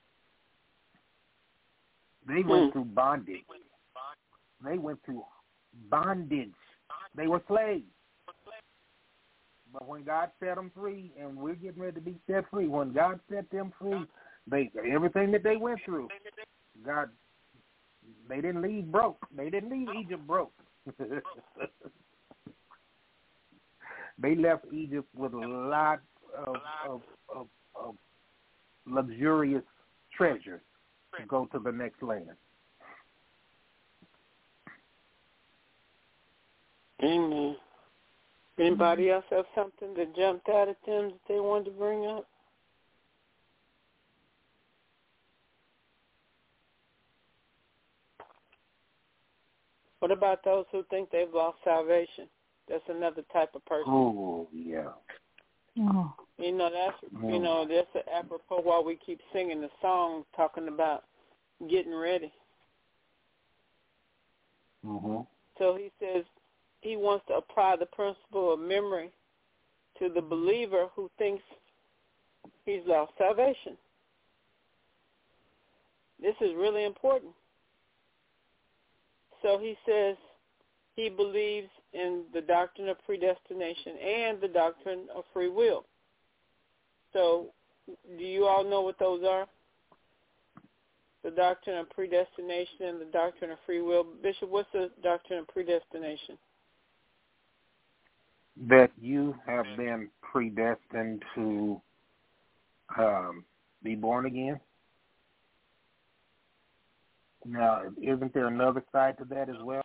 They went through bondage. They went through bondage. They were slaves. But when God set them free, and we're getting ready to be set free, when God set them free, everything that they went through, God, they didn't leave broke. They didn't leave Egypt broke. They left Egypt with a lot of luxurious treasures to go to the next land. Amen. Anybody else have something that jumped out at them that they wanted to bring up? What about those who think they've lost salvation? That's another type of person. Oh, yeah. Oh. You know, that's apropos why we keep singing the song talking about getting ready. Mm-hmm. So he says he wants to apply the principle of memory to the believer who thinks he's lost salvation. This is really important. So he says he believes in the doctrine of predestination and the doctrine of free will. So do you all know what those are? The doctrine of predestination and the doctrine of free will. Bishop, what's the doctrine of predestination? That you have been predestined to be born again. Now, isn't there another side to that as well?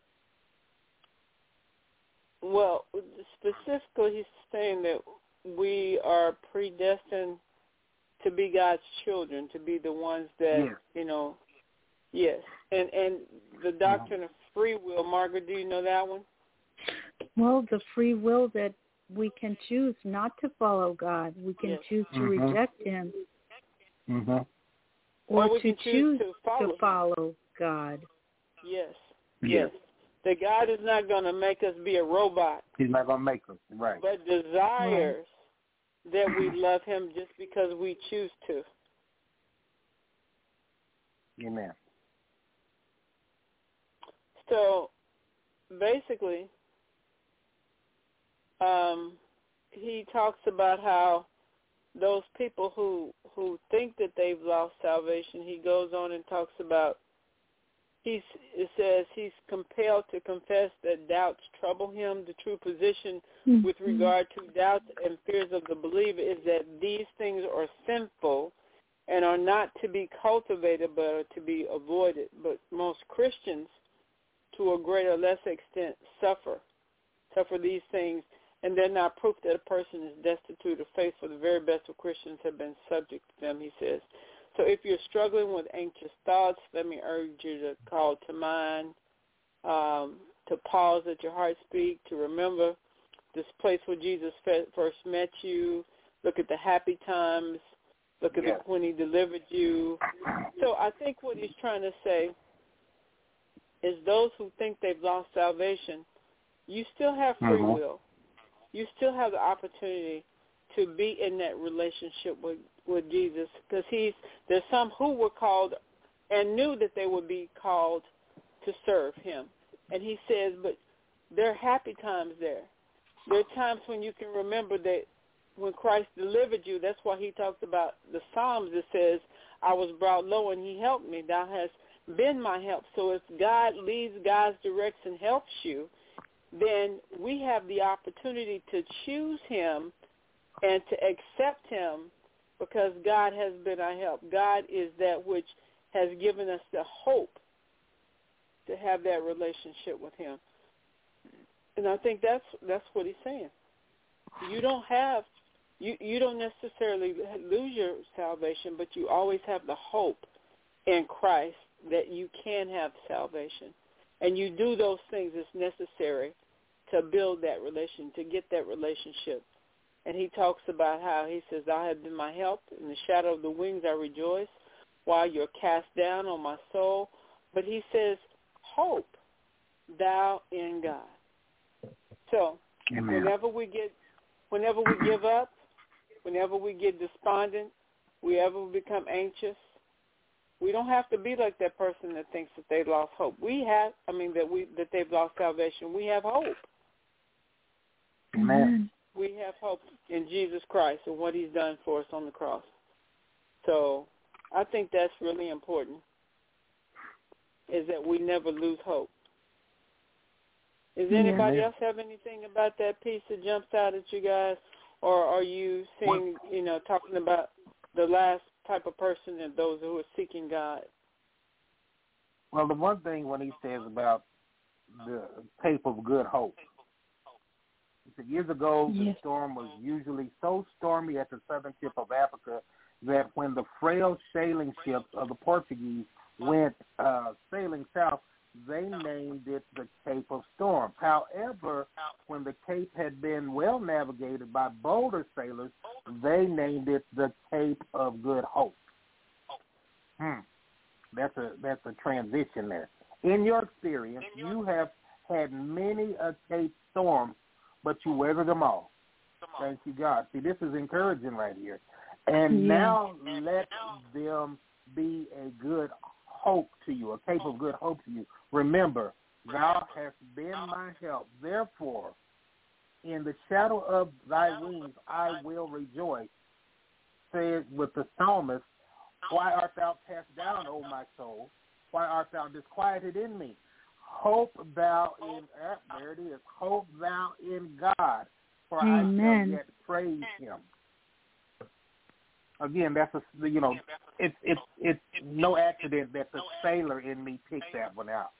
Well, specifically, he's saying that we are predestined to be God's children, to be the ones that, yes. And the doctrine of free will, Margaret, do you know that one? Well, the free will that we can choose not to follow God. We can choose to reject him. Mm-hmm. Or we to can choose to follow God. Yes. Yes. That God is not going to make us be a robot. He's not going to make us, right. But desires that we love him just because we choose to. Amen. So, basically, he talks about how those people who think that they've lost salvation, he goes on and talks about, it says he's compelled to confess that doubts trouble him. The true position with regard to doubts and fears of the believer is that these things are sinful and are not to be cultivated but are to be avoided. But most Christians, to a greater or less extent, suffer these things and they're not proof that a person is destitute of faith, for the very best of Christians have been subject to them, he says. So if you're struggling with anxious thoughts, let me urge you to call to mind, to pause at your heart speak, to remember this place where Jesus first met you, look at the happy times, look at when he delivered you. So I think what he's trying to say is those who think they've lost salvation, you still have free will. You still have the opportunity to be in that relationship with Jesus, because there's some who were called and knew that they would be called to serve him. And he says, but there are happy times there. There are times when you can remember that when Christ delivered you, that's why he talked about the Psalms that says, I was brought low and he helped me. Thou hast been my help. So if God leads, guides, directs, and helps you, then we have the opportunity to choose him and to accept him, because God has been our help. God is that which has given us the hope to have that relationship with him. And I think that's what he's saying. You don't necessarily lose your salvation, but you always have the hope in Christ that you can have salvation. And you do those things that's necessary to build that relation, to get that relationship. And he talks about how he says, thou hast been my help. In the shadow of the wings I rejoice while you're cast down on my soul. But he says, hope thou in God. So whenever we give up, whenever we get despondent, whenever we become anxious, we don't have to be like that person that thinks that they lost hope. That they've lost salvation. We have hope. Amen. We have hope in Jesus Christ and what he's done for us on the cross. So I think that's really important, is that we never lose hope. Does anybody else have anything about that piece that jumps out at you guys? Or are you seeing, talking about the last type of person and those who are seeking God? Well, the one thing when he says about the Cape of Good Hope, he said years ago the storm was usually so stormy at the southern tip of Africa that when the frail sailing ships of the Portuguese went sailing south, they named it the Cape of Storms. However, when the Cape had been well navigated by bolder sailors, they named it the Cape of Good Hope. That's a transition there. In your experience, you have had many a Cape storm, but you weathered them all. Thank you, God. See, this is encouraging right here. And now let them be a good hope to you, a Cape of Good Hope to you. Remember, thou hast been my help. Therefore, in the shadow of thy wings I will rejoice. Says with the psalmist, why art thou cast down, O my soul? Why art thou disquieted in me? Hope thou in, there it is, hope thou in God, for I shall yet praise him. Again, that's it's no accident that the sailor in me picked that one out.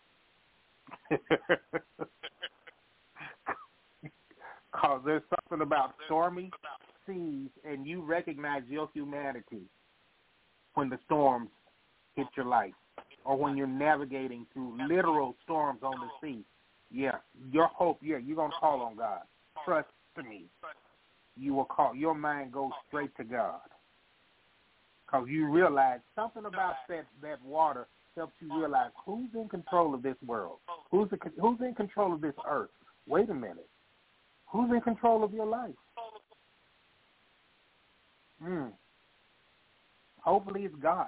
Because there's something about stormy seas, and you recognize your humanity when the storms hit your life, or when you're navigating through literal storms on the sea. Yeah, your hope, you're going to call on God. Trust me. You will call. Your mind goes straight to God. Because you realize something about that water helps you realize who's in control of this world. Who's in control of this earth? Wait a minute. Who's in control of your life? Hopefully it's God.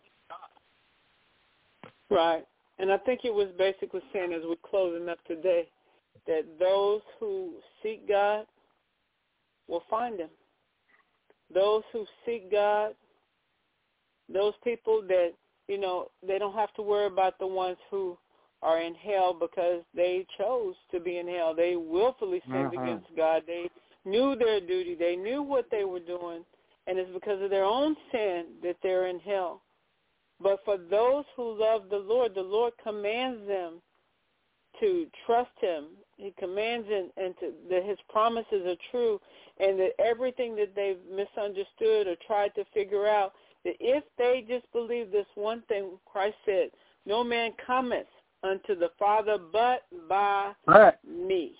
Right. And I think it was basically saying, as we're closing up today, that those who seek God will find him. Those who seek God, those people that, they don't have to worry about the ones who are in hell because they chose to be in hell. They willfully sinned against God. They knew their duty. They knew what they were doing, and it's because of their own sin that they're in hell. But for those who love the Lord commands them to trust him He commands that his promises are true, and that everything that they've misunderstood or tried to figure out, that if they just believe this one thing, Christ said, no man cometh unto the Father but by me.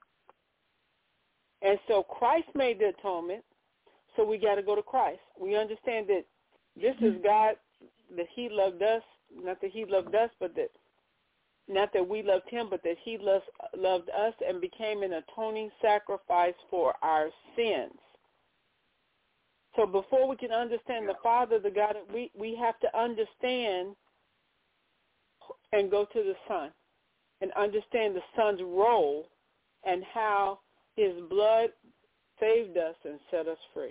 And so Christ made the atonement, so we got to go to Christ. We understand that this is God, that he loved us, not that he loved us, but that not that we loved him, but that he loved us and became an atoning sacrifice for our sins. So before we can understand the Father, the God, we have to understand and go to the Son and understand the Son's role and how his blood saved us and set us free.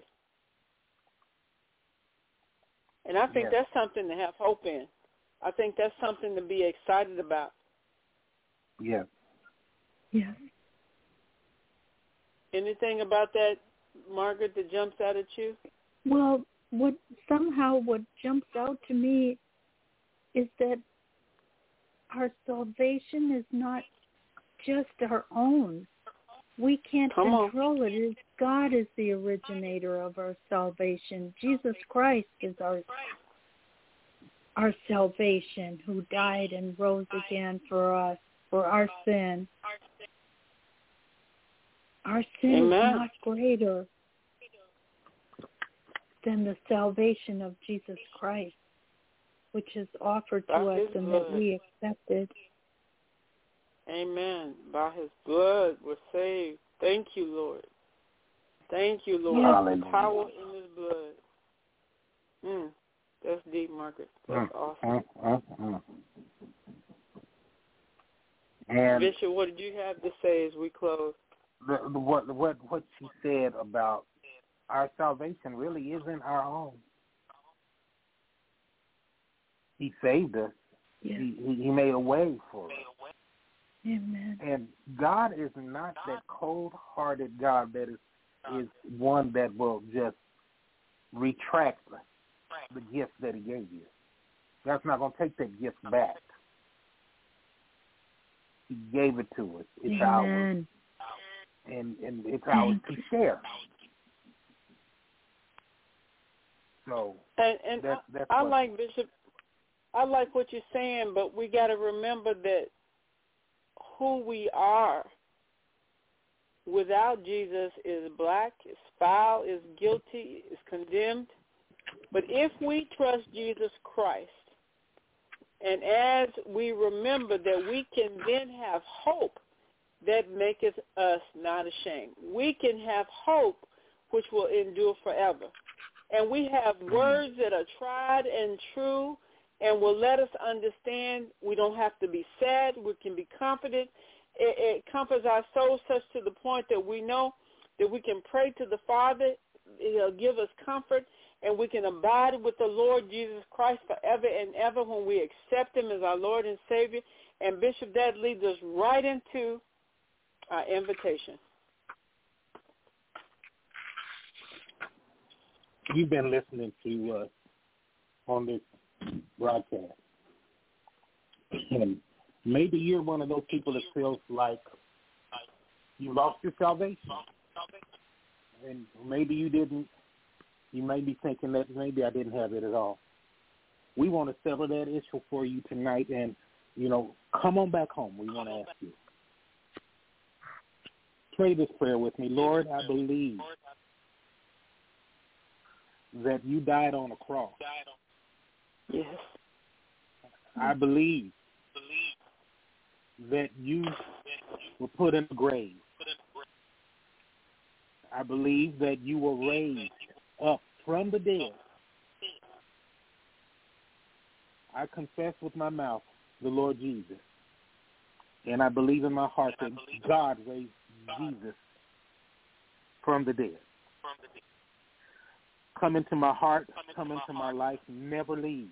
And I think that's something to have hope in. I think that's something to be excited about. Yeah. Yes. Anything about that, Margaret, that jumps out at you? Well, what jumps out to me is that our salvation is not just our own. We can't control it. God is the originator of our salvation. Jesus Christ is our salvation, who died and rose again for us, for our sin. Our sin is not greater than the salvation of Jesus Christ, which is offered to us and that we accepted. Amen. By his blood we're saved. Thank you, Lord. Thank you, Lord. Hallelujah. The power in his blood. That's deep, Margaret. That's awesome. And Bishop, what did you have to say as we close? What she said about our salvation really isn't our own. He saved us. Yes. He made a way for us. Amen. And God is not that cold-hearted God that is one that will just retract the gift that he gave you. God's not going to take that gift back. He gave it to us. It's ours. And it's ours to share. So and that's I like, Bishop, I like what you're saying, but we got to remember that who we are without Jesus is black, is foul, is guilty, is condemned. But if we trust Jesus Christ, and as we remember that we can then have hope that maketh us not ashamed. We can have hope which will endure forever. And we have words that are tried and true and will let us understand we don't have to be sad. We can be confident. It comforts our soul such to the point that we know that we can pray to the Father. He'll give us comfort, and we can abide with the Lord Jesus Christ forever and ever when we accept him as our Lord and Savior. And, Bishop, that leads us right into our invitation. You've been listening to us on this broadcast. And maybe you're one of those people that feels like you lost your salvation. And maybe you didn't. You may be thinking that maybe I didn't have it at all. We want to sever that issue for you tonight. And, come on back home. We want to ask you. Pray this prayer with me. Lord, I believe that you died on a cross. Yes. I believe that you were put in the grave. I believe that you were raised up from the dead. I confess with my mouth the Lord Jesus. And I believe in my heart that God raised Jesus from the dead. Come into my heart, come into my life, never leave.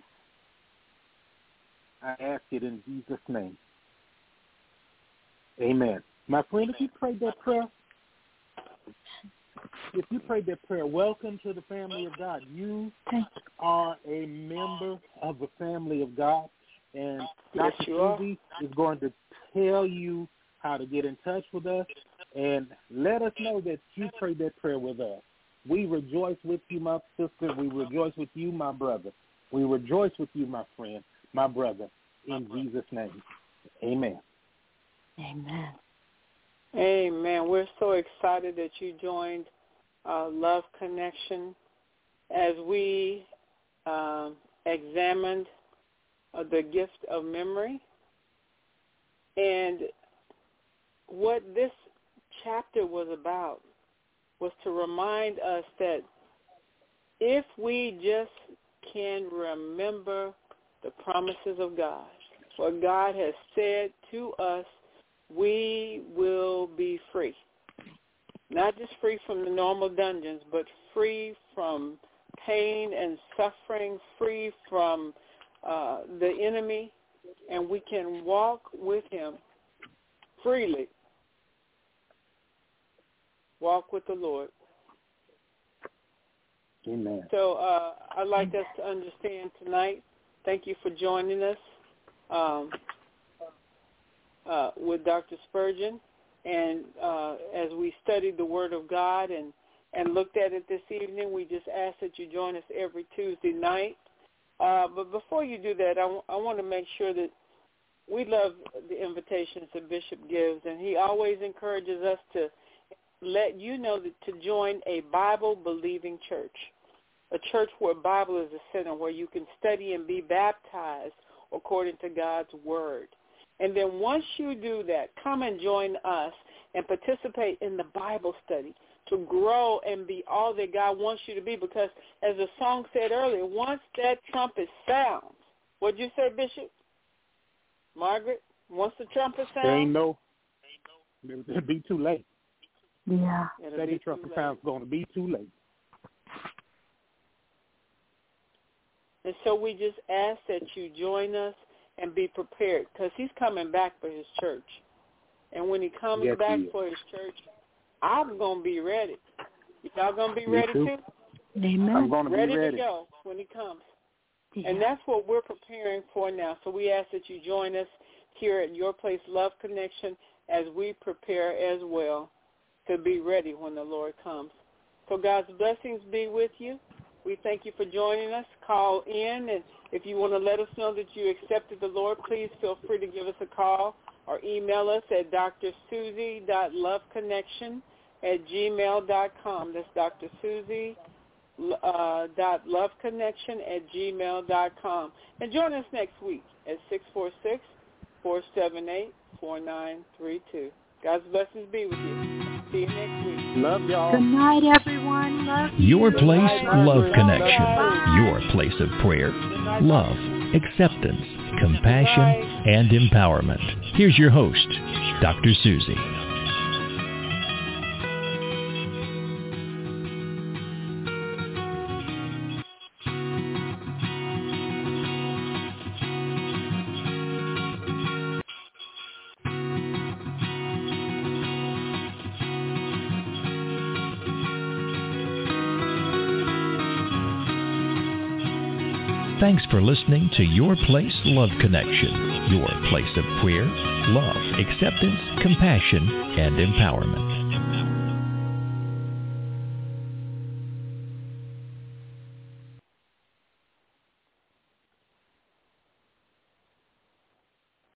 I ask it in Jesus' name. Amen. My friend, if you prayed that prayer, welcome to the family of God. You are a member of the family of God. And Dr. Susie is going to tell you how to get in touch with us, and let us know that you prayed that prayer with us. We rejoice with you, my sister. We rejoice with you, my brother. We rejoice with you, my friend, my brother, in Jesus' name. Amen. Amen. Amen. We're so excited that you joined Love Connection as we examined the gift of memory. And what this chapter was about was to remind us that if we just can remember the promises of God, what God has said to us, we will be free. Not just free from the normal dungeons, but free from pain and suffering, free from the enemy, and we can walk with him freely. Walk with the Lord. Amen. So I'd like us to understand tonight. Thank you for joining us with Dr. Spurgeon. And as we studied the Word of God and looked at it this evening, we just ask that you join us every Tuesday night. But before you do that, I want to make sure that we love the invitations that Bishop gives, and he always encourages us to let you know that to join a Bible-believing church, a church where Bible is the center, where you can study and be baptized according to God's Word. And then once you do that, come and join us and participate in the Bible study to grow and be all that God wants you to be, because as the song said earlier, once that trumpet sounds, what'd you say, Bishop? Margaret, once the trumpet sounds? It'll be too late. Yeah. That trumpet sounds going to be too late. And so we just ask that you join us and be prepared, because he's coming back for his church. And when he comes back for his church, I'm going to be ready. Y'all going to be ready too? Amen. I'm going to be ready to go when he comes. Yeah. And that's what we're preparing for now. So we ask that you join us here at Your Place Love Connection as we prepare as well to be ready when the Lord comes. So God's blessings be with you. We thank you for joining us. Call in, and if you want to let us know that you accepted the Lord, please feel free to give us a call or email us at drsusie.loveconnection@gmail.com. That's drsusie.loveconnection@gmail.com. And join us next week at 646-478-4932. God's blessings be with you. See you next week. Love y'all. Good night, everyone. Love you. Your Place, Love Connection. Your place of prayer, love, acceptance, compassion, and empowerment. Here's your host, Dr. Susie. Thanks for listening to Your Place Love Connection, your place of prayer, love, acceptance, compassion, and empowerment.